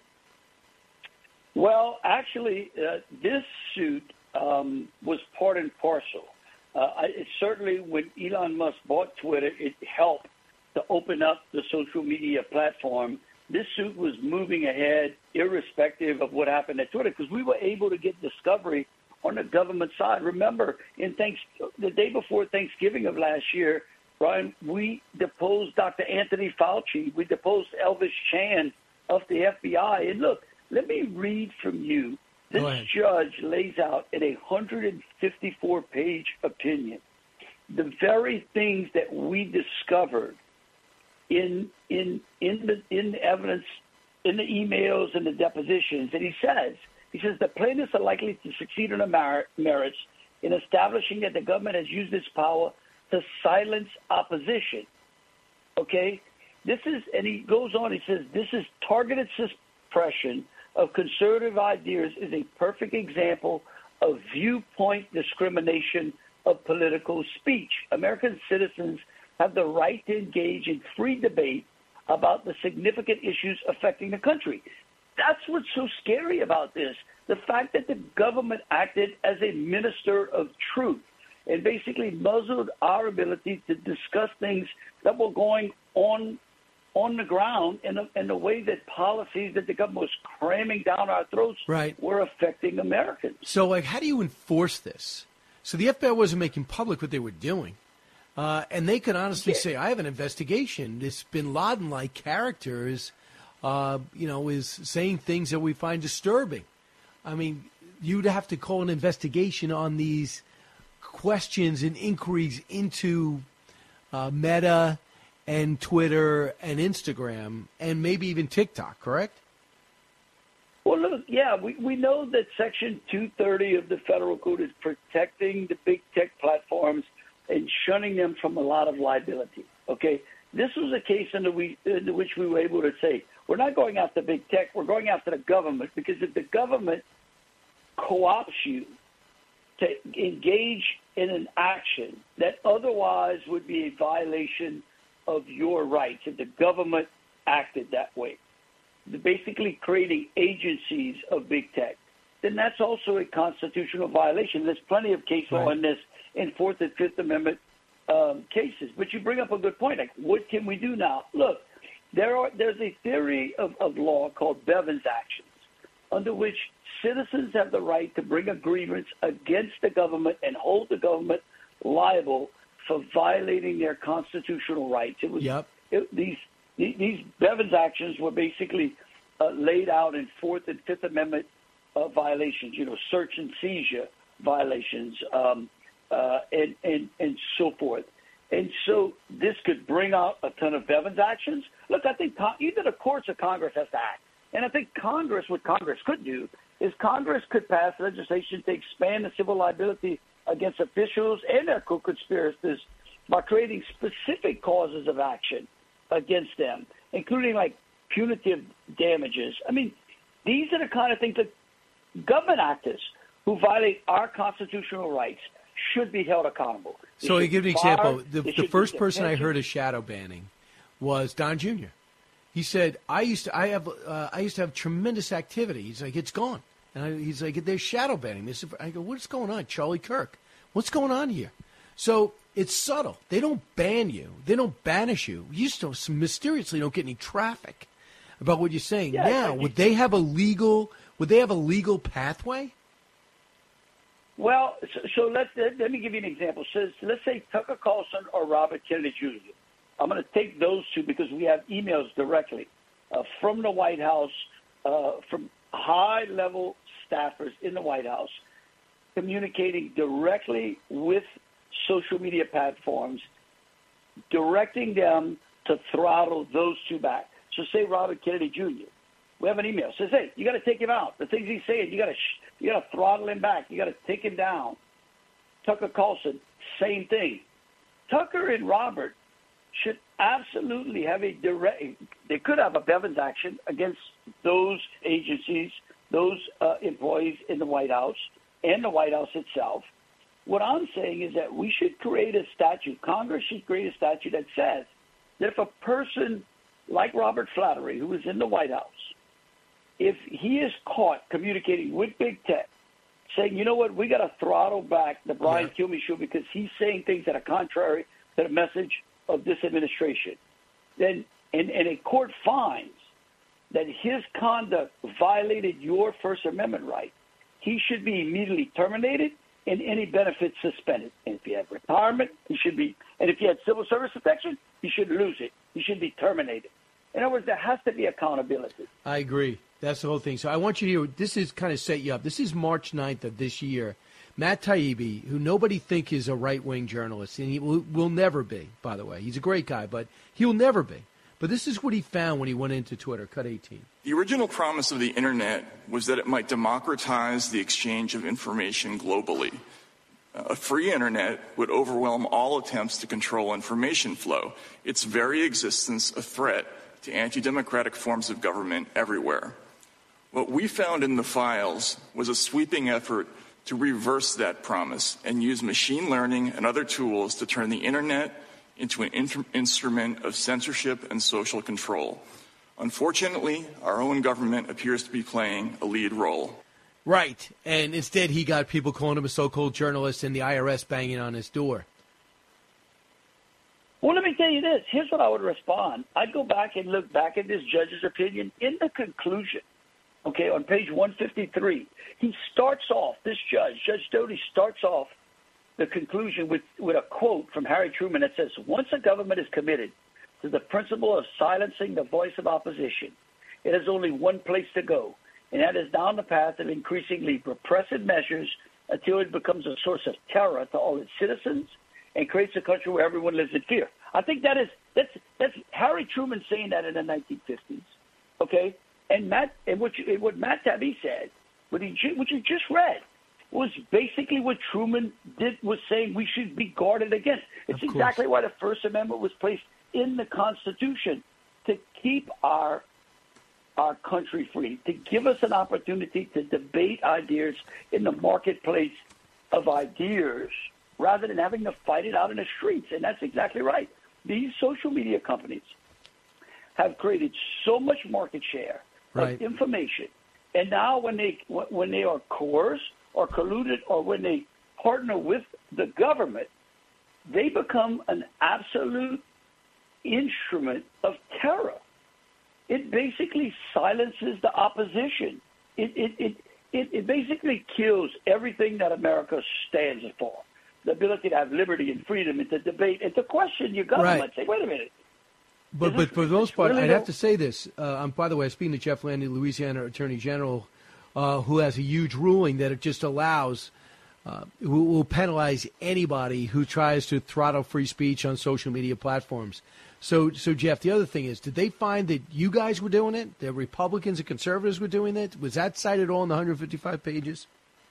Well, actually, this suit was part and parcel. Certainly, when Elon Musk bought Twitter, it helped to open up the social media platform. This suit was moving ahead irrespective of what happened at Twitter, because we were able to get discovery on the government side. Remember, the day before Thanksgiving of last year, Brian, we deposed Dr. Anthony Fauci. We deposed Elvis Chan of the FBI. And look, let me read from you. This judge lays out in a 154-page opinion the very things that we discovered in the evidence, in the emails and the depositions. And he says the plaintiffs are likely to succeed on the merits in establishing that the government has used its power to silence opposition. Okay? And he goes on, he says, this is targeted suppression of conservative ideas is a perfect example of viewpoint discrimination of political speech. American citizens have the right to engage in free debate about the significant issues affecting the country. That's what's so scary about this. The fact that the government acted as a minister of truth and basically muzzled our ability to discuss things that were going on the ground in the way that policies that the government was cramming down our throats were affecting Americans. So, how do you enforce this? So the FBI wasn't making public what they were doing. And they could honestly say, I have an investigation. This bin Laden-like character is saying things that we find disturbing. I mean, you'd have to call an investigation on these questions and inquiries into Meta and Twitter and Instagram and maybe even TikTok, correct? Well, look, yeah, we know that Section 230 of the Federal Code is protecting the big tech platforms and shunning them from a lot of liability, okay? This was a case in which we were able to say, we're not going after big tech, we're going after the government, because if the government co-opts you to engage in an action that otherwise would be a violation of your rights, if the government acted that way, basically creating agencies of big tech, then that's also a constitutional violation. There's plenty of case law in this, in Fourth and Fifth Amendment cases. But you bring up a good point. Like, what can we do now? Look, there's a theory of law called Bevins actions, under which citizens have the right to bring a grievance against the government and hold the government liable for violating their constitutional rights. It was these Bevins actions were basically laid out in Fourth and Fifth Amendment violations. Search and seizure violations, and so forth. And so this could bring out a ton of Bevins actions. Look, I think either the courts or Congress has to act. And I think what Congress could do is Congress could pass legislation to expand the civil liability against officials and their co-conspirators by creating specific causes of action against them, including like punitive damages. I mean, these are the kind of things that government actors who violate our constitutional rights should be held accountable. So I give an example. The first person I heard of shadow banning was Don Jr. He said, I used to have tremendous activity. He's like, it's gone. And he's like, they're shadow banning. I go, what's going on? Charlie Kirk. What's going on here? So it's subtle. They don't ban you. They don't banish you. You just mysteriously don't get any traffic about what you're saying. Yeah, now, would they have a legal pathway? Well, so let me give you an example. So let's say Tucker Carlson or Robert Kennedy Jr. I'm going to take those two because we have emails directly from the White House, from high-level staffers in the White House, communicating directly with social media platforms, directing them to throttle those two back. So say Robert Kennedy Jr. We have an email. Says, hey, you got to take him out. The things he's saying, you got to throttle him back. You got to take him down. Tucker Carlson, same thing. Tucker and Robert should absolutely have they could have a Bevins action against those agencies, those employees in the White House and the White House itself. What I'm saying is that we should create a statute. Congress should create a statute that says that if a person like Robert Flattery, who is in the White House, if he is caught communicating with Big Tech, saying, you know what, we got to throttle back the Brian Kilmeade show because he's saying things that are contrary to the message of this administration, then and a court finds that his conduct violated your First Amendment right, he should be immediately terminated and any benefits suspended. And if he had retirement, he should be, and if he had civil service protection, he should lose it. He should be terminated. In other words, there has to be accountability. I agree. That's the whole thing. So I want you to hear, this is kind of set you up. This is March 9th of this year. Matt Taibbi, who nobody think is a right-wing journalist, and he will never be, by the way. He's a great guy, but he'll never be. But this is what he found when he went into Twitter. Cut 18. The original promise of the Internet was that it might democratize the exchange of information globally. A free Internet would overwhelm all attempts to control information flow, its very existence a threat to anti-democratic forms of government everywhere. What we found in the files was a sweeping effort to reverse that promise and use machine learning and other tools to turn the Internet into an instrument of censorship and social control. Unfortunately, our own government appears to be playing a lead role. Right, and instead he got people calling him a so-called journalist and the IRS banging on his door. Well, let me tell you this. Here's what I would respond. I'd go back and look back at this judge's opinion in the conclusion. Okay, on page 153, he starts off, this judge, Judge Doty, starts off the conclusion with a quote from Harry Truman that says, once a government is committed to the principle of silencing the voice of opposition, it has only one place to go, and that is down the path of increasingly repressive measures until it becomes a source of terror to all its citizens and creates a country where everyone lives in fear. I think that's Harry Truman saying that in the 1950s, okay? And what Matt Taibbi said, what you just read, was basically what Truman was saying we should be guarded against. It's exactly why the First Amendment was placed in the Constitution, to keep our country free, to give us an opportunity to debate ideas in the marketplace of ideas rather than having to fight it out in the streets. And that's exactly right. These social media companies have created so much market share of information. And now when they are coerced or colluded or when they partner with the government they become an absolute instrument of terror. It basically silences the opposition. It basically kills everything that America stands for. The ability to have liberty and freedom and to debate and to question your government. Right. Say, wait a minute. But for the most part, really I'd have to say this. By the way, speaking to Jeff Landy, Louisiana Attorney General, who has a huge ruling that it just allows, who will penalize anybody who tries to throttle free speech on social media platforms. So Jeff, the other thing is, did they find that you guys were doing it? The Republicans and conservatives were doing it? Was that cited all in the 155 pages?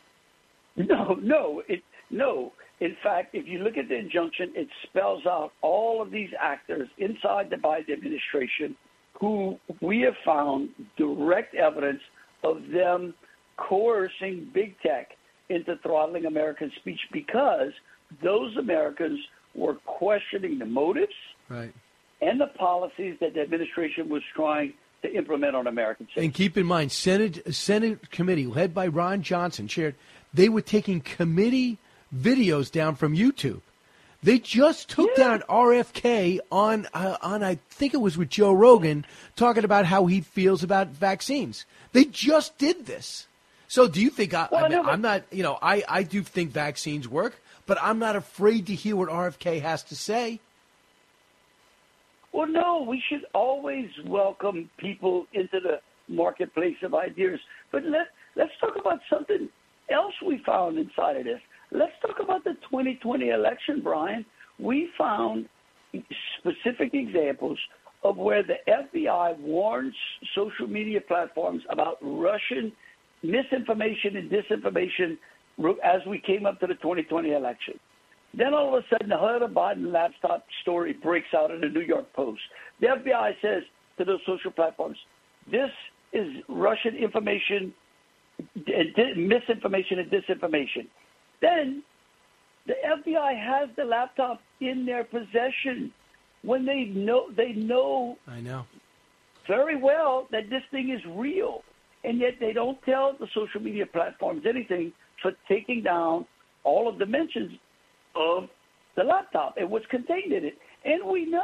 No. In fact, if you look at the injunction, it spells out all of these actors inside the Biden administration who we have found direct evidence of them coercing big tech into throttling American speech because those Americans were questioning the motives and the policies that the administration was trying to implement on American citizens. And keep in mind, Senate committee led by Ron Johnson chaired, they were taking committee videos down from YouTube. They just took down RFK on I think it was with Joe Rogan, talking about how he feels about vaccines. They just did this. So do you think, I'm not, I do think vaccines work, but I'm not afraid to hear what RFK has to say. Well, no, we should always welcome people into the marketplace of ideas. But let's talk about something else we found inside of this. Let's talk about the 2020 election, Brian. We found specific examples of where the FBI warns social media platforms about Russian misinformation and disinformation as we came up to the 2020 election. Then all of a sudden, the Hunter Biden laptop story breaks out in the New York Post. The FBI says to those social platforms, this is Russian information, misinformation and disinformation. Then the FBI has the laptop in their possession when they know I know very well that this thing is real, and yet they don't tell the social media platforms anything for taking down all of the mentions of the laptop and what's contained in it. And we do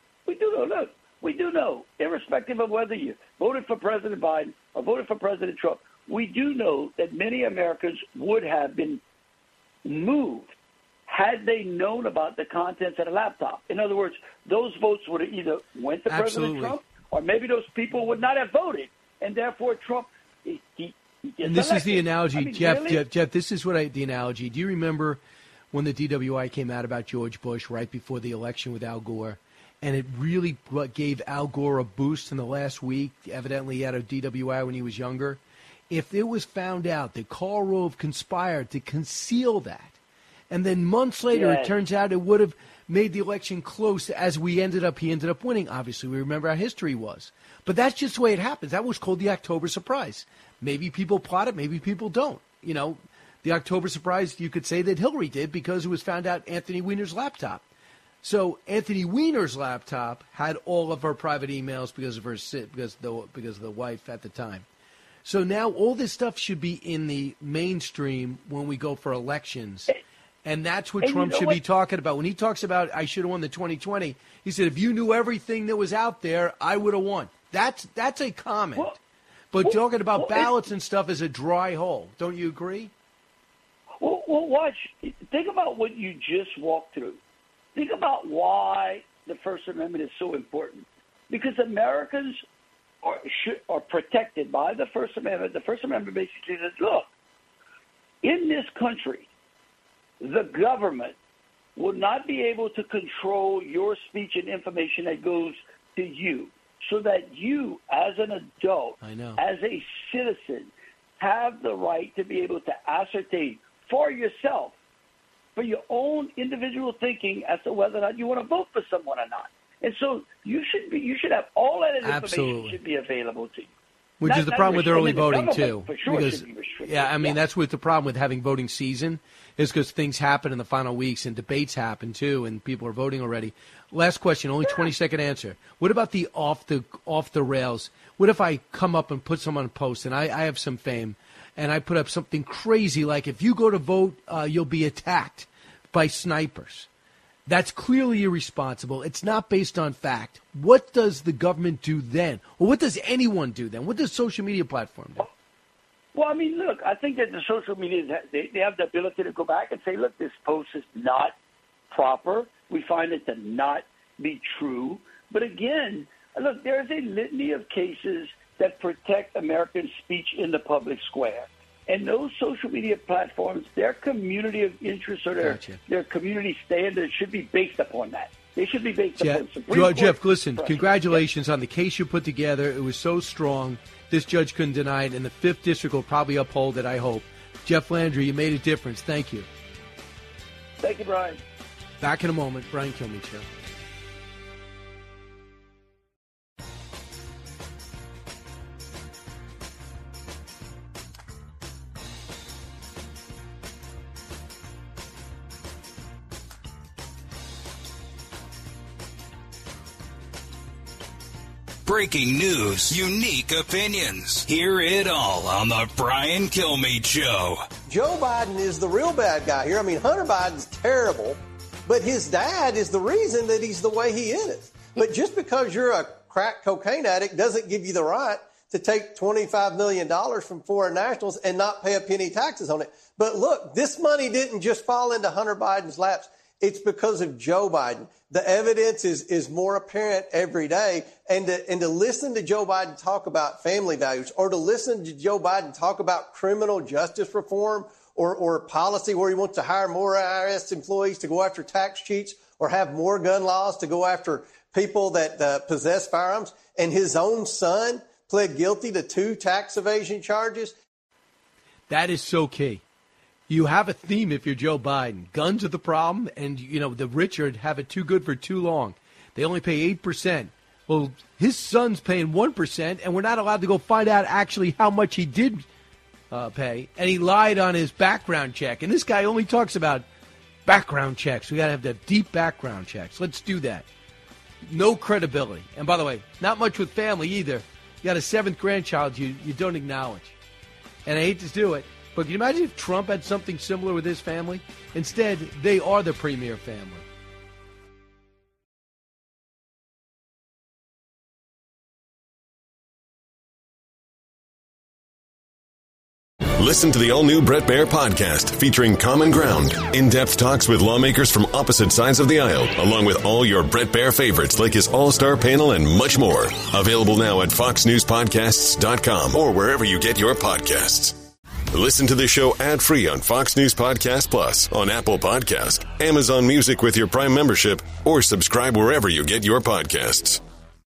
know, irrespective of whether you voted for President Biden or voted for President Trump, we do know that many Americans would have been moved had they known about the contents of the laptop. In other words, those votes would have either went to President Trump, or maybe those people would not have voted, and therefore Trump. He and this is the analogy, I mean, Jeff. really? Jeff, this is the analogy. Do you remember when the DWI came out about George Bush right before the election with Al Gore? And it really gave Al Gore a boost in the last week. Evidently, he had a DWI when he was younger. If it was found out that Karl Rove conspired to conceal that, and then months later it turns out it would have made the election close as he ended up winning. Obviously, we remember how history was. But that's just the way it happens. That was called the October surprise. Maybe people plot it, maybe people don't. The October surprise, you could say that Hillary did because it was found out Anthony Weiner's laptop. So Anthony Weiner's laptop had all of her private emails because of the wife at the time. So now all this stuff should be in the mainstream when we go for elections. And that's what Trump should be talking about. When he talks about, I should have won the 2020, he said, if you knew everything that was out there, I would have won. That's a comment. But talking about ballots and stuff is a dry hole. Don't you agree? Well, watch. Think about what you just walked through. Think about why the First Amendment is so important. Because Americans are protected by the First Amendment. The First Amendment basically says, look, in this country, the government will not be able to control your speech and information that goes to you, so that you, as an adult, as a citizen, have the right to be able to ascertain for yourself, for your own individual thinking as to whether or not you want to vote for someone or not. And so you should have all that information should be available to you. Which is the problem with early voting, too. For sure because, should be restricted. That's what the problem with having voting season is, because things happen in the final weeks and debates happen, too, and people are voting already. Last question, only 20-second answer. What about the off the rails? What if I come up and put someone on a post, and I have some fame, and I put up something crazy like, if you go to vote, you'll be attacked by snipers. That's clearly irresponsible. It's not based on fact. What does the government do then? Or what does anyone do then? What does social media platform do? Well, I mean, look, I think that the social media, they have the ability to go back and say, look, this post is not proper. We find it to not be true. But again, look, there's a litany of cases that protect American speech in the public square. And those social media platforms, their community of interest or their community standards should be based upon that. They should be based upon Supreme Court. Jeff, listen, congratulations on the case you put together. It was so strong. This judge couldn't deny it, and the 5th District will probably uphold it, I hope. Jeff Landry, you made a difference. Thank you. Thank you, Brian. Back in a moment. Brian Kilmeade Show. Breaking news, unique opinions. Hear it all on the Brian Kilmeade Show. Joe Biden is the real bad guy here. I mean, Hunter Biden's terrible, but his dad is the reason that he's the way he is. But just because you're a crack cocaine addict doesn't give you the right to take $25 million from foreign nationals and not pay a penny taxes on it. But look, this money didn't just fall into Hunter Biden's laps. It's because of Joe Biden. The evidence is more apparent every day. And to listen to Joe Biden talk about family values, or to listen to Joe Biden talk about criminal justice reform or policy where he wants to hire more IRS employees to go after tax cheats, or have more gun laws to go after people that possess firearms, and his own son pled guilty to 2 tax evasion charges. That is so key. You have a theme if you're Joe Biden. Guns are the problem, and, you know, the rich have it too good for too long. They only pay 8%. Well, his son's paying 1%, and we're not allowed to go find out actually how much he did pay. And he lied on his background check. And this guy only talks about background checks. We got to have the deep background checks. Let's do that. No credibility. And by the way, not much with family either. You got a 7th grandchild you don't acknowledge. And I hate to do it, but can you imagine if Trump had something similar with his family? Instead, they are the premier family. Listen to the all-new Bret Baier podcast featuring Common Ground, in-depth talks with lawmakers from opposite sides of the aisle, along with all your Bret Baier favorites like his all-star panel and much more. Available now at foxnewspodcasts.com or wherever you get your podcasts. Listen to the show ad-free on Fox News Podcast Plus, on Apple Podcast, Amazon Music with your Prime membership, or subscribe wherever you get your podcasts.